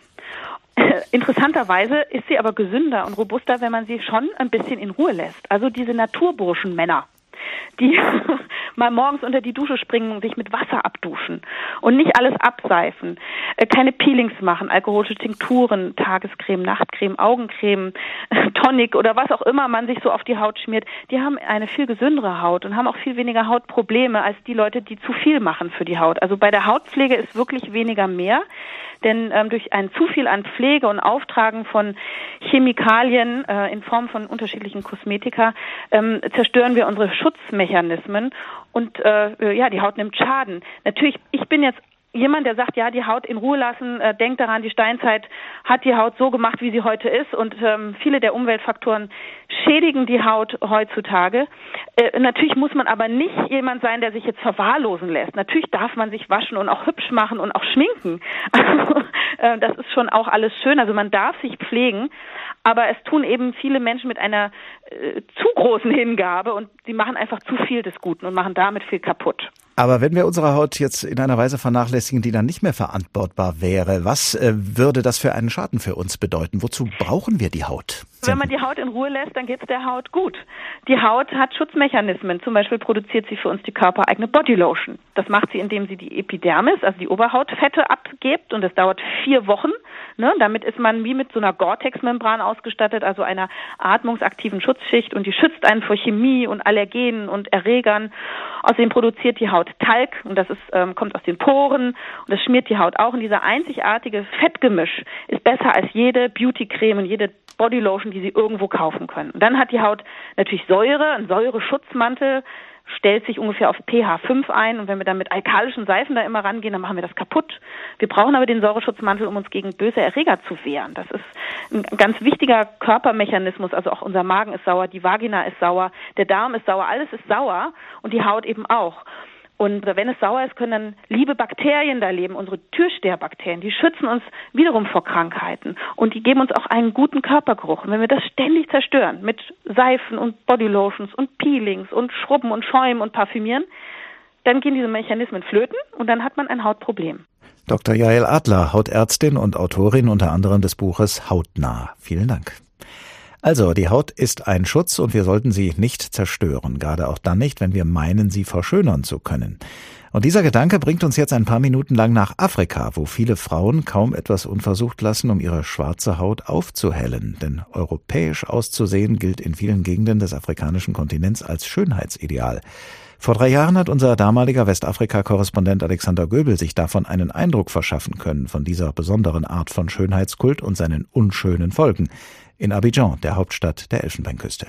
Interessanterweise ist sie aber gesünder und robuster, wenn man sie schon ein bisschen in Ruhe lässt. Also diese Naturburschenmänner, die mal morgens unter die Dusche springen und sich mit Wasser abduschen und nicht alles abseifen, keine Peelings machen, alkoholische Tinkturen, Tagescreme, Nachtcreme, Augencreme, Tonic oder was auch immer man sich so auf die Haut schmiert, die haben eine viel gesündere Haut und haben auch viel weniger Hautprobleme als die Leute, die zu viel machen für die Haut. Also bei der Hautpflege ist wirklich weniger mehr. Denn ähm, durch ein zu viel an Pflege und Auftragen von Chemikalien äh, in Form von unterschiedlichen Kosmetika ähm, zerstören wir unsere Schutzmechanismen und äh, ja, die Haut nimmt Schaden. Natürlich, ich bin jetzt jemand, der sagt, ja, die Haut in Ruhe lassen, äh, denkt daran, die Steinzeit hat die Haut so gemacht, wie sie heute ist und ähm, viele der Umweltfaktoren schädigen die Haut heutzutage. Äh, natürlich muss man aber nicht jemand sein, der sich jetzt verwahrlosen lässt. Natürlich darf man sich waschen und auch hübsch machen und auch schminken. Also, äh, das ist schon auch alles schön. Also man darf sich pflegen, aber es tun eben viele Menschen mit einer äh, zu großen Hingabe und sie machen einfach zu viel des Guten und machen damit viel kaputt. Aber wenn wir unsere Haut jetzt in einer Weise vernachlässigen, die dann nicht mehr verantwortbar wäre, was äh, würde das für einen Schaden für uns bedeuten? Wozu brauchen wir die Haut? Wenn man die Haut in Ruhe lässt, dann geht es der Haut gut. Die Haut hat Schutzmechanismen. Zum Beispiel produziert sie für uns die körpereigene Bodylotion. Das macht sie, indem sie die Epidermis, also die Oberhautfette, abgibt und das dauert vier Wochen. Ne? Damit ist man wie mit so einer Gore-Tex-Membran ausgestattet, also einer atmungsaktiven Schutzschicht und die schützt einen vor Chemie und Allergenen und Erregern. Außerdem produziert die Haut Talg und das ist, ähm, kommt aus den Poren und das schmiert die Haut auch. Und dieser einzigartige Fettgemisch ist besser als jede Beauty-Creme und jede Bodylotion, die Sie irgendwo kaufen können. Und dann hat die Haut natürlich Säure, ein Säureschutzmantel, stellt sich ungefähr auf pH fünf ein und wenn wir dann mit alkalischen Seifen da immer rangehen, dann machen wir das kaputt. Wir brauchen aber den Säureschutzmantel, um uns gegen böse Erreger zu wehren. Das ist ein ganz wichtiger Körpermechanismus, also auch unser Magen ist sauer, die Vagina ist sauer, der Darm ist sauer, alles ist sauer und die Haut eben auch. Und wenn es sauer ist, können dann liebe Bakterien da leben, unsere Türsteherbakterien, die schützen uns wiederum vor Krankheiten und die geben uns auch einen guten Körpergeruch. Und wenn wir das ständig zerstören mit Seifen und Bodylotions und Peelings und Schrubben und Schäumen und Parfümieren, dann gehen diese Mechanismen flöten und dann hat man ein Hautproblem. Doktor Jael Adler, Hautärztin und Autorin unter anderem des Buches Hautnah. Vielen Dank. Also, die Haut ist ein Schutz und wir sollten sie nicht zerstören, gerade auch dann nicht, wenn wir meinen, sie verschönern zu können. Und dieser Gedanke bringt uns jetzt ein paar Minuten lang nach Afrika, wo viele Frauen kaum etwas unversucht lassen, um ihre schwarze Haut aufzuhellen. Denn europäisch auszusehen gilt in vielen Gegenden des afrikanischen Kontinents als Schönheitsideal. Vor drei Jahren hat unser damaliger Westafrika-Korrespondent Alexander Göbel sich davon einen Eindruck verschaffen können, von dieser besonderen Art von Schönheitskult und seinen unschönen Folgen. In Abidjan, der Hauptstadt der Elfenbeinküste.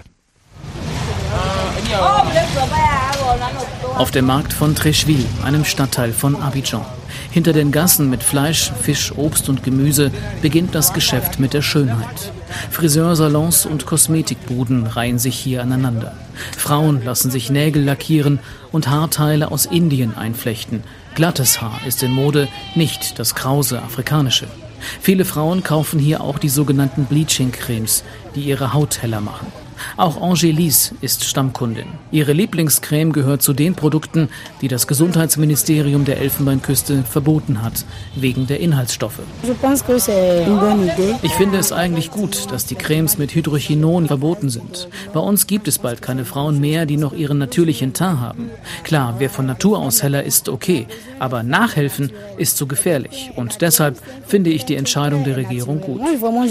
Auf dem Markt von Trécheville, einem Stadtteil von Abidjan. Hinter den Gassen mit Fleisch, Fisch, Obst und Gemüse beginnt das Geschäft mit der Schönheit. Friseursalons und Kosmetikbuden reihen sich hier aneinander. Frauen lassen sich Nägel lackieren und Haarteile aus Indien einflechten. Glattes Haar ist in Mode, nicht das krause afrikanische. Viele Frauen kaufen hier auch die sogenannten Bleaching-Cremes, die ihre Haut heller machen. Auch Angélise ist Stammkundin. Ihre Lieblingscreme gehört zu den Produkten, die das Gesundheitsministerium der Elfenbeinküste verboten hat, wegen der Inhaltsstoffe. Ich finde es eigentlich gut, dass die Cremes mit Hydrochinon verboten sind. Bei uns gibt es bald keine Frauen mehr, die noch ihren natürlichen Teint haben. Klar, wer von Natur aus heller ist, okay, aber nachhelfen ist zu gefährlich. Und deshalb finde ich die Entscheidung der Regierung gut.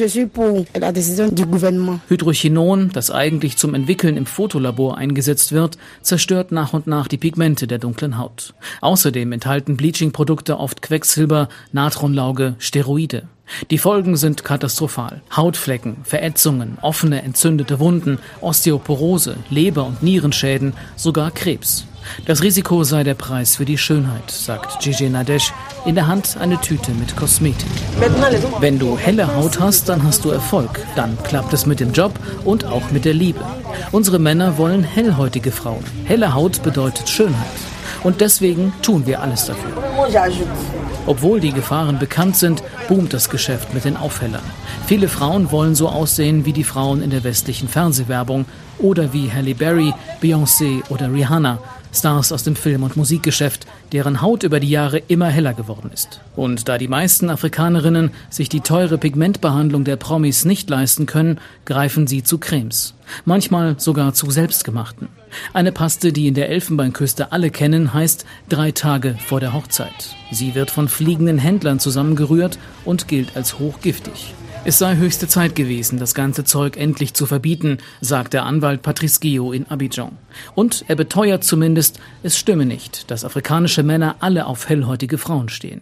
Hydrochinon, das eigentlich zum Entwickeln im Fotolabor eingesetzt wird, zerstört nach und nach die Pigmente der dunklen Haut. Außerdem enthalten Bleaching-Produkte oft Quecksilber, Natronlauge, Steroide. Die Folgen sind katastrophal. Hautflecken, Verätzungen, offene entzündete Wunden, Osteoporose, Leber- und Nierenschäden, sogar Krebs. Das Risiko sei der Preis für die Schönheit, sagt Gigi Nadesh, in der Hand eine Tüte mit Kosmetik. Wenn du helle Haut hast, dann hast du Erfolg. Dann klappt es mit dem Job und auch mit der Liebe. Unsere Männer wollen hellhäutige Frauen. Helle Haut bedeutet Schönheit. Und deswegen tun wir alles dafür. Obwohl die Gefahren bekannt sind, boomt das Geschäft mit den Aufhellern. Viele Frauen wollen so aussehen wie die Frauen in der westlichen Fernsehwerbung oder wie Halle Berry, Beyoncé oder Rihanna, Stars aus dem Film- und Musikgeschäft, deren Haut über die Jahre immer heller geworden ist. Und da die meisten Afrikanerinnen sich die teure Pigmentbehandlung der Promis nicht leisten können, greifen sie zu Cremes. Manchmal sogar zu selbstgemachten. Eine Paste, die in der Elfenbeinküste alle kennen, heißt drei Tage vor der Hochzeit. Sie wird von fliegenden Händlern zusammengerührt und gilt als hochgiftig. Es sei höchste Zeit gewesen, das ganze Zeug endlich zu verbieten, sagt der Anwalt Patrice Guillot in Abidjan. Und er beteuert zumindest, es stimme nicht, dass afrikanische Männer alle auf hellhäutige Frauen stehen.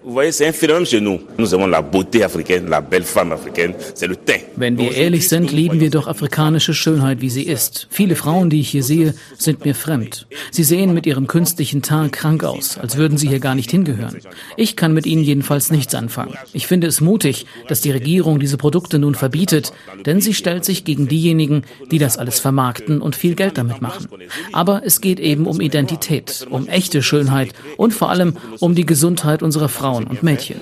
Wenn wir ehrlich sind, lieben wir doch afrikanische Schönheit, wie sie ist. Viele Frauen, die ich hier sehe, sind mir fremd. Sie sehen mit ihrem künstlichen Teint krank aus, als würden sie hier gar nicht hingehören. Ich kann mit ihnen jedenfalls nichts anfangen. Ich finde es mutig, dass die Regierung diese Produkte nun verbietet, denn sie stellt sich gegen diejenigen, die das alles vermarkten und viel Geld damit machen. Aber es geht eben um Identität, um echte Schönheit und vor allem um die Gesundheit unserer Frauen und Mädchen.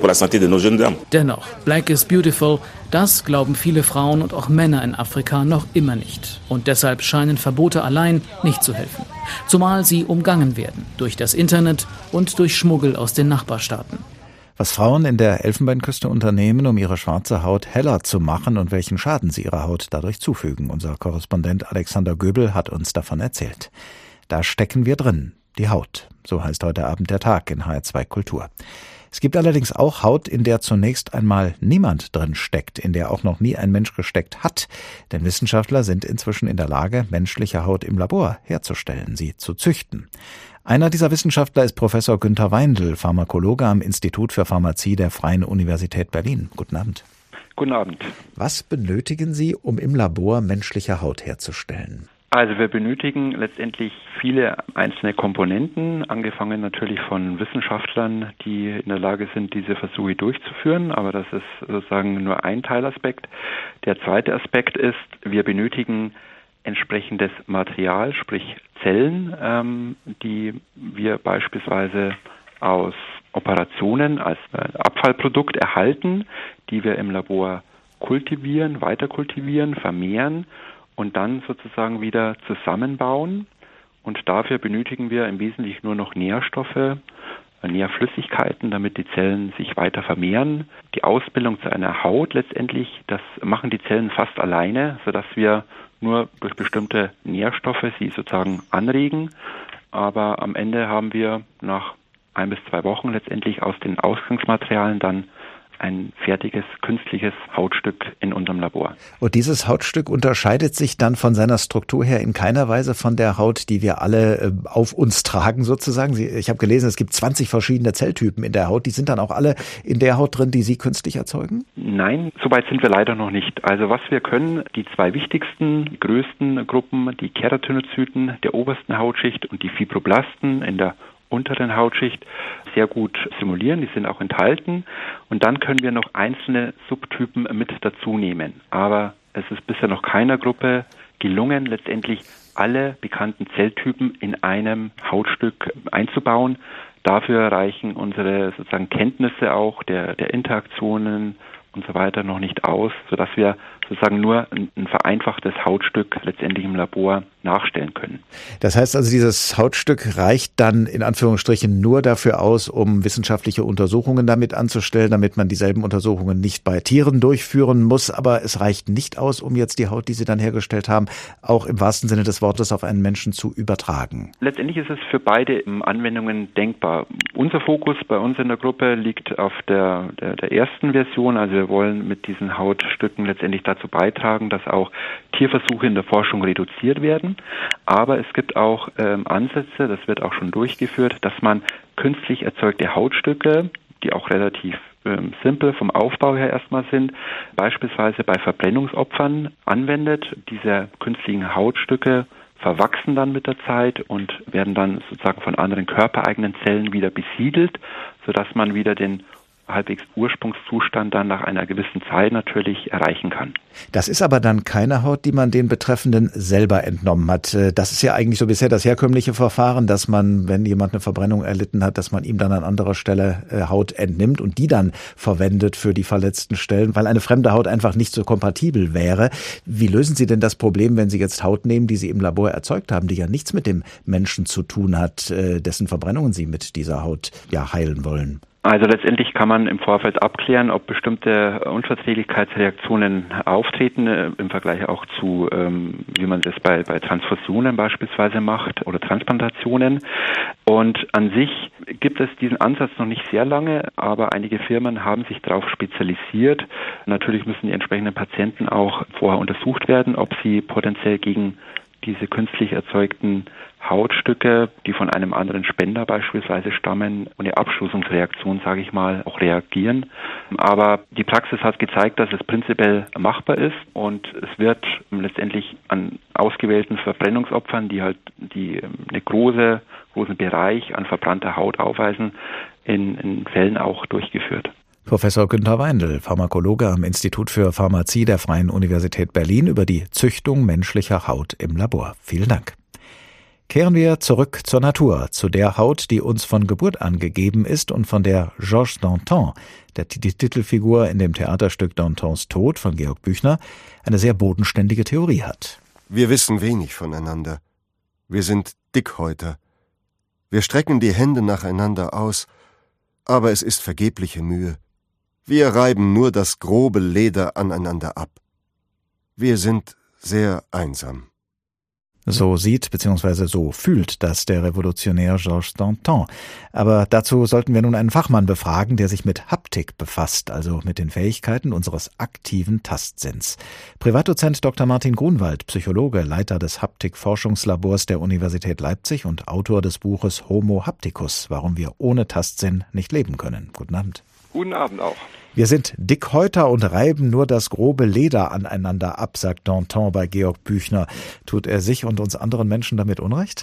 Dennoch, Black is beautiful, das glauben viele Frauen und auch Männer in Afrika noch immer nicht. Und deshalb scheinen Verbote allein nicht zu helfen. Zumal sie umgangen werden durch das Internet und durch Schmuggel aus den Nachbarstaaten. Was Frauen in der Elfenbeinküste unternehmen, um ihre schwarze Haut heller zu machen und welchen Schaden sie ihrer Haut dadurch zufügen. Unser Korrespondent Alexander Göbel hat uns davon erzählt. Da stecken wir drin, die Haut. So heißt heute Abend der Tag in H R zwei Kultur. Es gibt allerdings auch Haut, in der zunächst einmal niemand drin steckt, in der auch noch nie ein Mensch gesteckt hat. Denn Wissenschaftler sind inzwischen in der Lage, menschliche Haut im Labor herzustellen, sie zu züchten. Einer dieser Wissenschaftler ist Professor Günter Weindl, Pharmakologe am Institut für Pharmazie der Freien Universität Berlin. Guten Abend. Guten Abend. Was benötigen Sie, um im Labor menschliche Haut herzustellen? Also wir benötigen letztendlich viele einzelne Komponenten, angefangen natürlich von Wissenschaftlern, die in der Lage sind, diese Versuche durchzuführen, aber das ist sozusagen nur ein Teilaspekt. Der zweite Aspekt ist, wir benötigen entsprechendes Material, sprich Zellen, ähm, die wir beispielsweise aus Operationen als äh, Abfallprodukt erhalten, die wir im Labor kultivieren, weiter kultivieren, vermehren und dann sozusagen wieder zusammenbauen. Und dafür benötigen wir im Wesentlichen nur noch Nährstoffe, Nährflüssigkeiten, damit die Zellen sich weiter vermehren. Die Ausbildung zu einer Haut letztendlich, das machen die Zellen fast alleine, sodass wir nur durch bestimmte Nährstoffe sie sozusagen anregen. Aber am Ende haben wir nach ein bis zwei Wochen letztendlich aus den Ausgangsmaterialien dann ein fertiges, künstliches Hautstück in unserem Labor. Und dieses Hautstück unterscheidet sich dann von seiner Struktur her in keiner Weise von der Haut, die wir alle äh, auf uns tragen sozusagen. Sie, ich habe gelesen, es gibt zwanzig verschiedene Zelltypen in der Haut. Die sind dann auch alle in der Haut drin, die Sie künstlich erzeugen? Nein, soweit sind wir leider noch nicht. Also was wir können, die zwei wichtigsten, die größten Gruppen, die Keratinozyten der obersten Hautschicht und die Fibroblasten in der unteren Hautschicht sehr gut simulieren, die sind auch enthalten und dann können wir noch einzelne Subtypen mit dazu nehmen. Aber es ist bisher noch keiner Gruppe gelungen, letztendlich alle bekannten Zelltypen in einem Hautstück einzubauen. Dafür reichen unsere sozusagen Kenntnisse auch der, der Interaktionen und so weiter noch nicht aus, sodass wir sozusagen nur ein, ein vereinfachtes Hautstück letztendlich im Labor nachstellen können. Das heißt also, dieses Hautstück reicht dann in Anführungsstrichen nur dafür aus, um wissenschaftliche Untersuchungen damit anzustellen, damit man dieselben Untersuchungen nicht bei Tieren durchführen muss. Aber es reicht nicht aus, um jetzt die Haut, die Sie dann hergestellt haben, auch im wahrsten Sinne des Wortes auf einen Menschen zu übertragen. Letztendlich ist es für beide Anwendungen denkbar. Unser Fokus bei uns in der Gruppe liegt auf der, der, der ersten Version. Also wir wollen mit diesen Hautstücken letztendlich dazu beitragen, dass auch Tierversuche in der Forschung reduziert werden. Aber es gibt auch ähm, Ansätze, das wird auch schon durchgeführt, dass man künstlich erzeugte Hautstücke, die auch relativ ähm, simpel vom Aufbau her erstmal sind, beispielsweise bei Verbrennungsopfern anwendet. Diese künstlichen Hautstücke verwachsen dann mit der Zeit und werden dann sozusagen von anderen körpereigenen Zellen wieder besiedelt, sodass man wieder den halbwegs Ursprungszustand dann nach einer gewissen Zeit natürlich erreichen kann. Das ist aber dann keine Haut, die man den Betreffenden selber entnommen hat. Das ist ja eigentlich so bisher das herkömmliche Verfahren, dass man, wenn jemand eine Verbrennung erlitten hat, dass man ihm dann an anderer Stelle Haut entnimmt und die dann verwendet für die verletzten Stellen, weil eine fremde Haut einfach nicht so kompatibel wäre. Wie lösen Sie denn das Problem, wenn Sie jetzt Haut nehmen, die Sie im Labor erzeugt haben, die ja nichts mit dem Menschen zu tun hat, dessen Verbrennungen Sie mit dieser Haut ja heilen wollen? Also letztendlich kann man im Vorfeld abklären, ob bestimmte Unverträglichkeitsreaktionen auftreten, äh, im Vergleich auch zu, ähm, wie man das bei, bei Transfusionen beispielsweise macht oder Transplantationen. Und an sich gibt es diesen Ansatz noch nicht sehr lange, aber einige Firmen haben sich darauf spezialisiert. Natürlich müssen die entsprechenden Patienten auch vorher untersucht werden, ob sie potenziell gegen diese künstlich erzeugten Hautstücke, die von einem anderen Spender beispielsweise stammen, eine Abstoßungsreaktion, sage ich mal, auch reagieren. Aber die Praxis hat gezeigt, dass es prinzipiell machbar ist und es wird letztendlich an ausgewählten Verbrennungsopfern, die halt die eine große, großen Bereich an verbrannter Haut aufweisen, in, in Fällen auch durchgeführt. Professor Günther Weindl, Pharmakologe am Institut für Pharmazie der Freien Universität Berlin, über die Züchtung menschlicher Haut im Labor. Vielen Dank. Kehren wir zurück zur Natur, zu der Haut, die uns von Geburt an gegeben ist und von der Georges Danton, der die Titelfigur in dem Theaterstück Dantons Tod von Georg Büchner, eine sehr bodenständige Theorie hat. Wir wissen wenig voneinander. Wir sind Dickhäuter. Wir strecken die Hände nacheinander aus, aber es ist vergebliche Mühe. Wir reiben nur das grobe Leder aneinander ab. Wir sind sehr einsam. So sieht bzw. so fühlt das der Revolutionär Georges Danton. Aber dazu sollten wir nun einen Fachmann befragen, der sich mit Haptik befasst, also mit den Fähigkeiten unseres aktiven Tastsinns. Privatdozent Doktor Martin Grunwald, Psychologe, Leiter des Haptik-Forschungslabors der Universität Leipzig und Autor des Buches Homo Hapticus, warum wir ohne Tastsinn nicht leben können. Guten Abend. Guten Abend auch. Wir sind Dickhäuter und reiben nur das grobe Leder aneinander ab, sagt Danton bei Georg Büchner. Tut er sich und uns anderen Menschen damit Unrecht?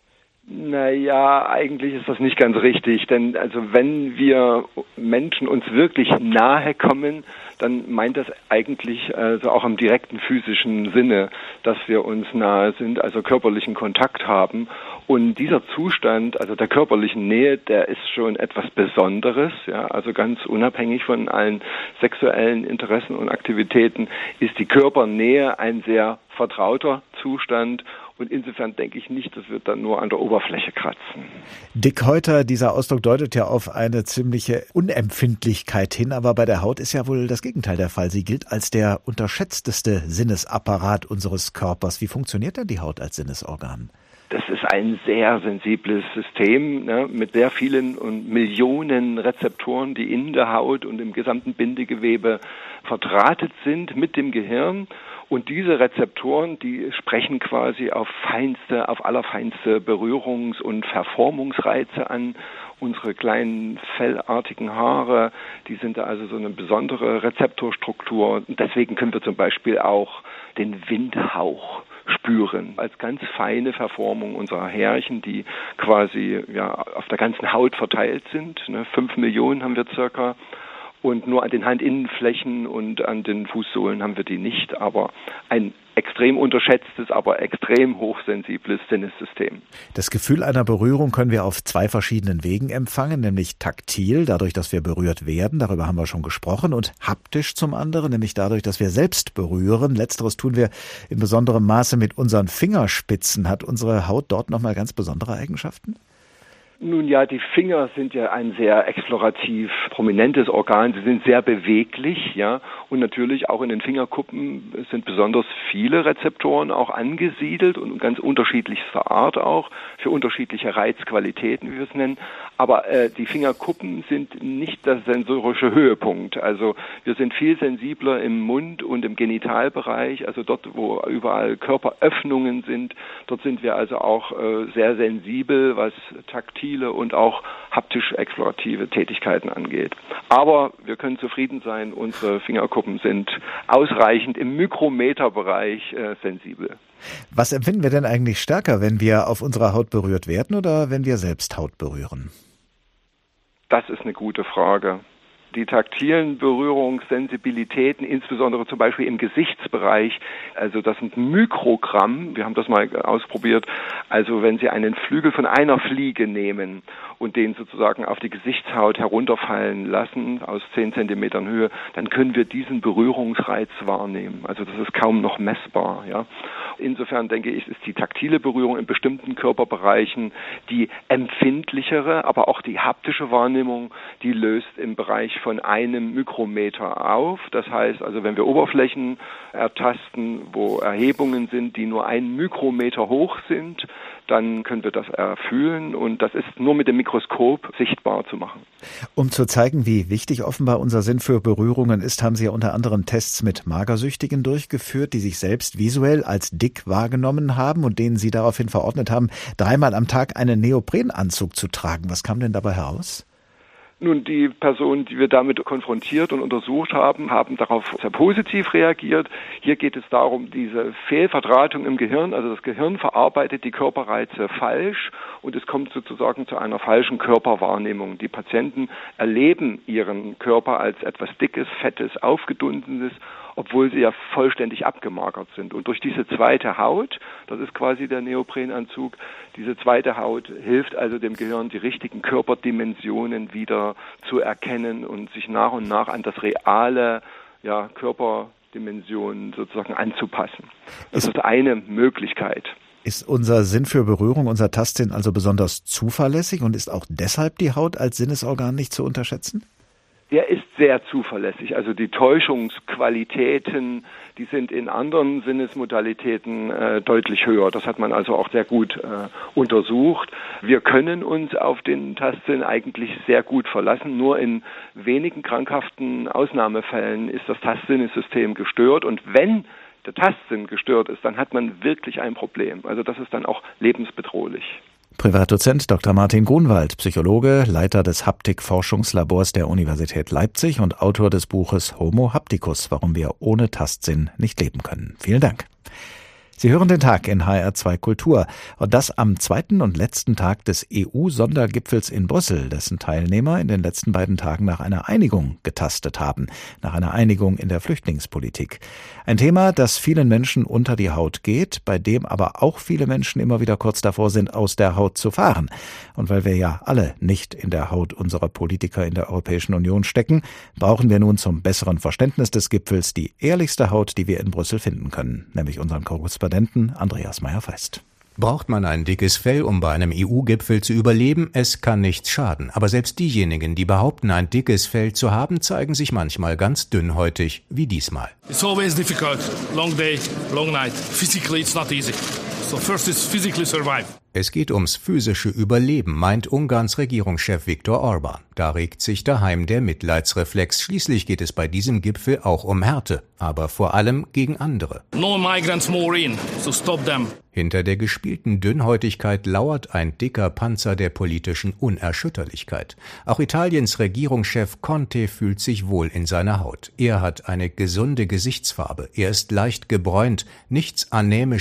Naja, eigentlich ist das nicht ganz richtig, denn also wenn wir Menschen uns wirklich nahe kommen, dann meint das eigentlich also auch im direkten physischen Sinne, dass wir uns nahe sind, also körperlichen Kontakt haben. Und dieser Zustand, also der körperlichen Nähe, der ist schon etwas Besonderes, ja, also ganz unabhängig von allen sexuellen Interessen und Aktivitäten ist die Körpernähe ein sehr vertrauter Zustand. Und insofern denke ich nicht, dass wir dann nur an der Oberfläche kratzen. Dickhäuter, dieser Ausdruck deutet ja auf eine ziemliche Unempfindlichkeit hin, aber bei der Haut ist ja wohl das Gegenteil der Fall. Sie gilt als der unterschätzteste Sinnesapparat unseres Körpers. Wie funktioniert denn die Haut als Sinnesorgan? Das ist ein sehr sensibles System, ne, mit sehr vielen und Millionen Rezeptoren, die in der Haut und im gesamten Bindegewebe verdrahtet sind mit dem Gehirn. Und diese Rezeptoren, die sprechen quasi auf feinste, auf allerfeinste Berührungs- und Verformungsreize an. Unsere kleinen fellartigen Haare, die sind da also so eine besondere Rezeptorstruktur. Und deswegen können wir zum Beispiel auch den Windhauch spüren, als ganz feine Verformung unserer Härchen, die quasi ja auf der ganzen Haut verteilt sind. Ne, fünf Millionen haben wir circa. Und nur an den Handinnenflächen und an den Fußsohlen haben wir die nicht, aber ein extrem unterschätztes, aber extrem hochsensibles Sinnessystem. Das Gefühl einer Berührung können wir auf zwei verschiedenen Wegen empfangen, nämlich taktil, dadurch, dass wir berührt werden, darüber haben wir schon gesprochen, und haptisch zum anderen, nämlich dadurch, dass wir selbst berühren. Letzteres tun wir in besonderem Maße mit unseren Fingerspitzen. Hat unsere Haut dort nochmal ganz besondere Eigenschaften? Nun ja, die Finger sind ja ein sehr explorativ prominentes Organ. Sie sind sehr beweglich, ja, und natürlich auch in den Fingerkuppen sind besonders viele Rezeptoren auch angesiedelt und ganz unterschiedlichster Art auch, für unterschiedliche Reizqualitäten, wie wir es nennen. Aber äh, die Fingerkuppen sind nicht der sensorische Höhepunkt. Also wir sind viel sensibler im Mund und im Genitalbereich, also dort, wo überall Körperöffnungen sind. Dort sind wir also auch äh, sehr sensibel, was taktil und auch haptisch explorative Tätigkeiten angeht. Aber wir können zufrieden sein, unsere Fingerkuppen sind ausreichend im Mikrometerbereich äh, sensibel. Was empfinden wir denn eigentlich stärker, wenn wir auf unserer Haut berührt werden oder wenn wir selbst Haut berühren? Das ist eine gute Frage. Die taktilen Berührungssensibilitäten, insbesondere zum Beispiel im Gesichtsbereich, also das sind Mikrogramm, wir haben das mal ausprobiert, also wenn Sie einen Flügel von einer Fliege nehmen und den sozusagen auf die Gesichtshaut herunterfallen lassen, aus zehn Zentimetern Höhe, dann können wir diesen Berührungsreiz wahrnehmen. Also das ist kaum noch messbar, ja. Insofern denke ich, ist die taktile Berührung in bestimmten Körperbereichen die empfindlichere, aber auch die haptische Wahrnehmung, die löst im Bereich von einem Mikrometer auf. Das heißt also, wenn wir Oberflächen ertasten, wo Erhebungen sind, die nur ein Mikrometer hoch sind, dann können wir das erfühlen und das ist nur mit dem Mikroskop sichtbar zu machen. Um zu zeigen, wie wichtig offenbar unser Sinn für Berührungen ist, haben Sie ja unter anderem Tests mit Magersüchtigen durchgeführt, die sich selbst visuell als dick wahrgenommen haben und denen Sie daraufhin verordnet haben, dreimal am Tag einen Neoprenanzug zu tragen. Was kam denn dabei heraus? Nun, die Personen, die wir damit konfrontiert und untersucht haben, haben darauf sehr positiv reagiert. Hier geht es darum, diese Fehlverdrahtung im Gehirn, also das Gehirn verarbeitet die Körperreize falsch und es kommt sozusagen zu einer falschen Körperwahrnehmung. Die Patienten erleben ihren Körper als etwas Dickes, Fettes, Aufgedunsenes, obwohl sie ja vollständig abgemagert sind. Und durch diese zweite Haut, das ist quasi der Neoprenanzug, diese zweite Haut hilft also dem Gehirn, die richtigen Körperdimensionen wieder zu erkennen und sich nach und nach an das reale, ja, Körperdimensionen sozusagen anzupassen. Das ist eine Möglichkeit. Ist unser Sinn für Berührung, unser Tastsinn also besonders zuverlässig und ist auch deshalb die Haut als Sinnesorgan nicht zu unterschätzen? Der ist sehr zuverlässig. Also die Täuschungsqualitäten, die sind in anderen Sinnesmodalitäten äh, deutlich höher. Das hat man also auch sehr gut äh, untersucht. Wir können uns auf den Tastsinn eigentlich sehr gut verlassen. Nur in wenigen krankhaften Ausnahmefällen ist das Tastsinnessystem gestört. Und wenn der Tastsinn gestört ist, dann hat man wirklich ein Problem. Also das ist dann auch lebensbedrohlich. Privatdozent Doktor Martin Grunwald, Psychologe, Leiter des Haptik-Forschungslabors der Universität Leipzig und Autor des Buches Homo Hapticus, warum wir ohne Tastsinn nicht leben können. Vielen Dank. Sie hören den Tag in H R zwei Kultur und das am zweiten und letzten Tag des E U-Sondergipfels in Brüssel, dessen Teilnehmer in den letzten beiden Tagen nach einer Einigung getastet haben, nach einer Einigung in der Flüchtlingspolitik. Ein Thema, das vielen Menschen unter die Haut geht, bei dem aber auch viele Menschen immer wieder kurz davor sind, aus der Haut zu fahren. Und weil wir ja alle nicht in der Haut unserer Politiker in der Europäischen Union stecken, brauchen wir nun zum besseren Verständnis des Gipfels die ehrlichste Haut, die wir in Brüssel finden können, nämlich unseren Korrespondenten Andreas Meyer-Feist. Braucht man ein dickes Fell, um bei einem E U-Gipfel zu überleben? Es kann nichts schaden. Aber selbst diejenigen, die behaupten, ein dickes Fell zu haben, zeigen sich manchmal ganz dünnhäutig, wie diesmal. It's always difficult. Long day, long night. Physically it's not easy. So first is physically survive. Es geht ums physische Überleben, meint Ungarns Regierungschef Viktor Orbán. Da regt sich daheim der Mitleidsreflex. Schließlich geht es bei diesem Gipfel auch um Härte, aber vor allem gegen andere. No migrants more in, so stop them. Hinter der gespielten Dünnhäutigkeit lauert ein dicker Panzer der politischen Unerschütterlichkeit. Auch Italiens Regierungschef Conte fühlt sich wohl in seiner Haut. Er hat eine gesunde Gesichtsfarbe. Er ist leicht gebräunt, nichts Anämisches,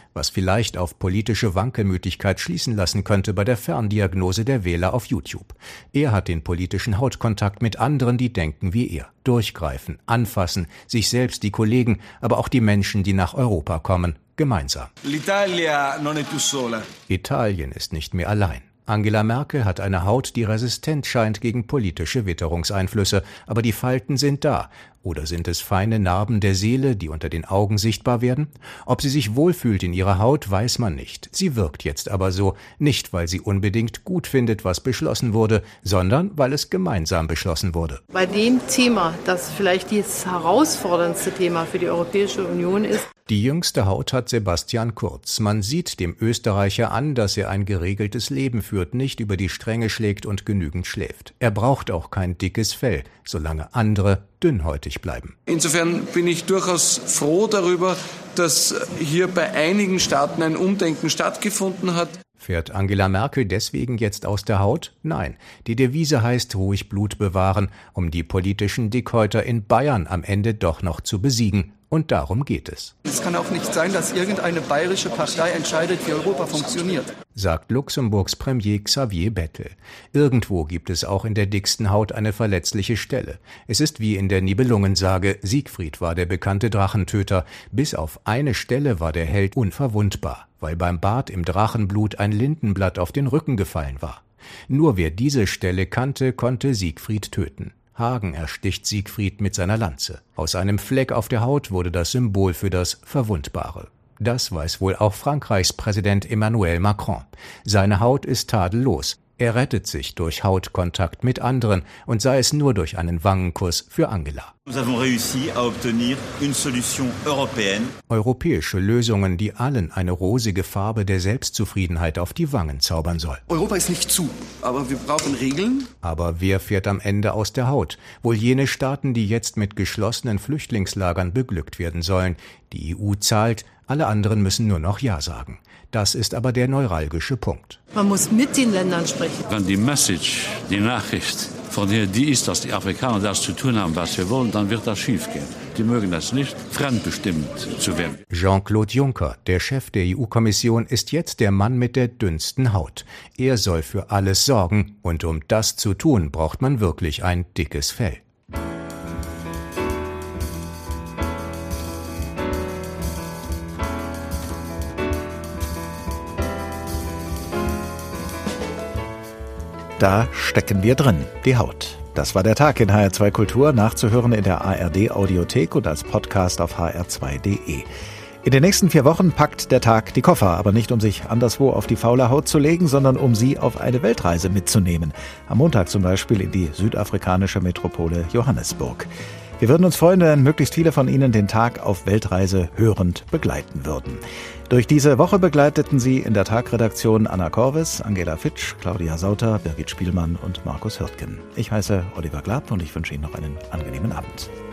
was vielleicht auf politische Wankelmütigkeit schließen lassen könnte bei der Ferndiagnose der Wähler auf YouTube. Er hat den politischen Hautkontakt mit anderen, die denken wie er. Durchgreifen, anfassen, sich selbst, die Kollegen, aber auch die Menschen, die nach Europa kommen, gemeinsam. L'Italia non è più sola. Italien ist nicht mehr allein. Angela Merkel hat eine Haut, die resistent scheint gegen politische Witterungseinflüsse, aber die Falten sind da. Oder sind es feine Narben der Seele, die unter den Augen sichtbar werden? Ob sie sich wohlfühlt in ihrer Haut, weiß man nicht. Sie wirkt jetzt aber so, nicht weil sie unbedingt gut findet, was beschlossen wurde, sondern weil es gemeinsam beschlossen wurde. Bei dem Thema, das vielleicht das herausforderndste Thema für die Europäische Union ist, die jüngste Haut hat Sebastian Kurz. Man sieht dem Österreicher an, dass er ein geregeltes Leben führt, nicht über die Stränge schlägt und genügend schläft. Er braucht auch kein dickes Fell, solange andere dünnhäutig bleiben. Insofern bin ich durchaus froh darüber, dass hier bei einigen Staaten ein Umdenken stattgefunden hat. Fährt Angela Merkel deswegen jetzt aus der Haut? Nein, die Devise heißt ruhig Blut bewahren, um die politischen Dickhäuter in Bayern am Ende doch noch zu besiegen. Und darum geht es. Es kann auch nicht sein, dass irgendeine bayerische Partei entscheidet, wie Europa funktioniert, sagt Luxemburgs Premier Xavier Bettel. Irgendwo gibt es auch in der dicksten Haut eine verletzliche Stelle. Es ist wie in der Nibelungensage, Siegfried war der bekannte Drachentöter. Bis auf eine Stelle war der Held unverwundbar, weil beim Bad im Drachenblut ein Lindenblatt auf den Rücken gefallen war. Nur wer diese Stelle kannte, konnte Siegfried töten. Hagen ersticht Siegfried mit seiner Lanze. Aus einem Fleck auf der Haut wurde das Symbol für das Verwundbare. Das weiß wohl auch Frankreichs Präsident Emmanuel Macron. Seine Haut ist tadellos. Er rettet sich durch Hautkontakt mit anderen und sei es nur durch einen Wangenkuss für Angela. Nous avons réussi à obtenir une solution européenne. Europäische Lösungen, die allen eine rosige Farbe der Selbstzufriedenheit auf die Wangen zaubern soll. Europa ist nicht zu, aber wir brauchen Regeln. Aber wer fährt am Ende aus der Haut? Wohl jene Staaten, die jetzt mit geschlossenen Flüchtlingslagern beglückt werden sollen. Die E U zahlt, alle anderen müssen nur noch Ja sagen. Das ist aber der neuralgische Punkt. Man muss mit den Ländern sprechen. Wenn die Message, die Nachricht von der die ist, dass die Afrikaner das zu tun haben, was sie wollen, dann wird das schiefgehen. Die mögen das nicht, fremdbestimmt zu werden. Jean-Claude Juncker, der Chef der E U-Kommission, ist jetzt der Mann mit der dünnsten Haut. Er soll für alles sorgen und um das zu tun, braucht man wirklich ein dickes Fell. Da stecken wir drin, die Haut. Das war der Tag in H R zwei Kultur, nachzuhören in der A R D-Audiothek und als Podcast auf h r zwei punkt d e. In den nächsten vier Wochen packt der Tag die Koffer, aber nicht um sich anderswo auf die faule Haut zu legen, sondern um sie auf eine Weltreise mitzunehmen. Am Montag zum Beispiel in die südafrikanische Metropole Johannesburg. Wir würden uns freuen, wenn möglichst viele von Ihnen den Tag auf Weltreise hörend begleiten würden. Durch diese Woche begleiteten Sie in der Tagredaktion Anna Korvis, Angela Fitsch, Claudia Sauter, Birgit Spielmann und Markus Hürtgen. Ich heiße Oliver Glab und ich wünsche Ihnen noch einen angenehmen Abend.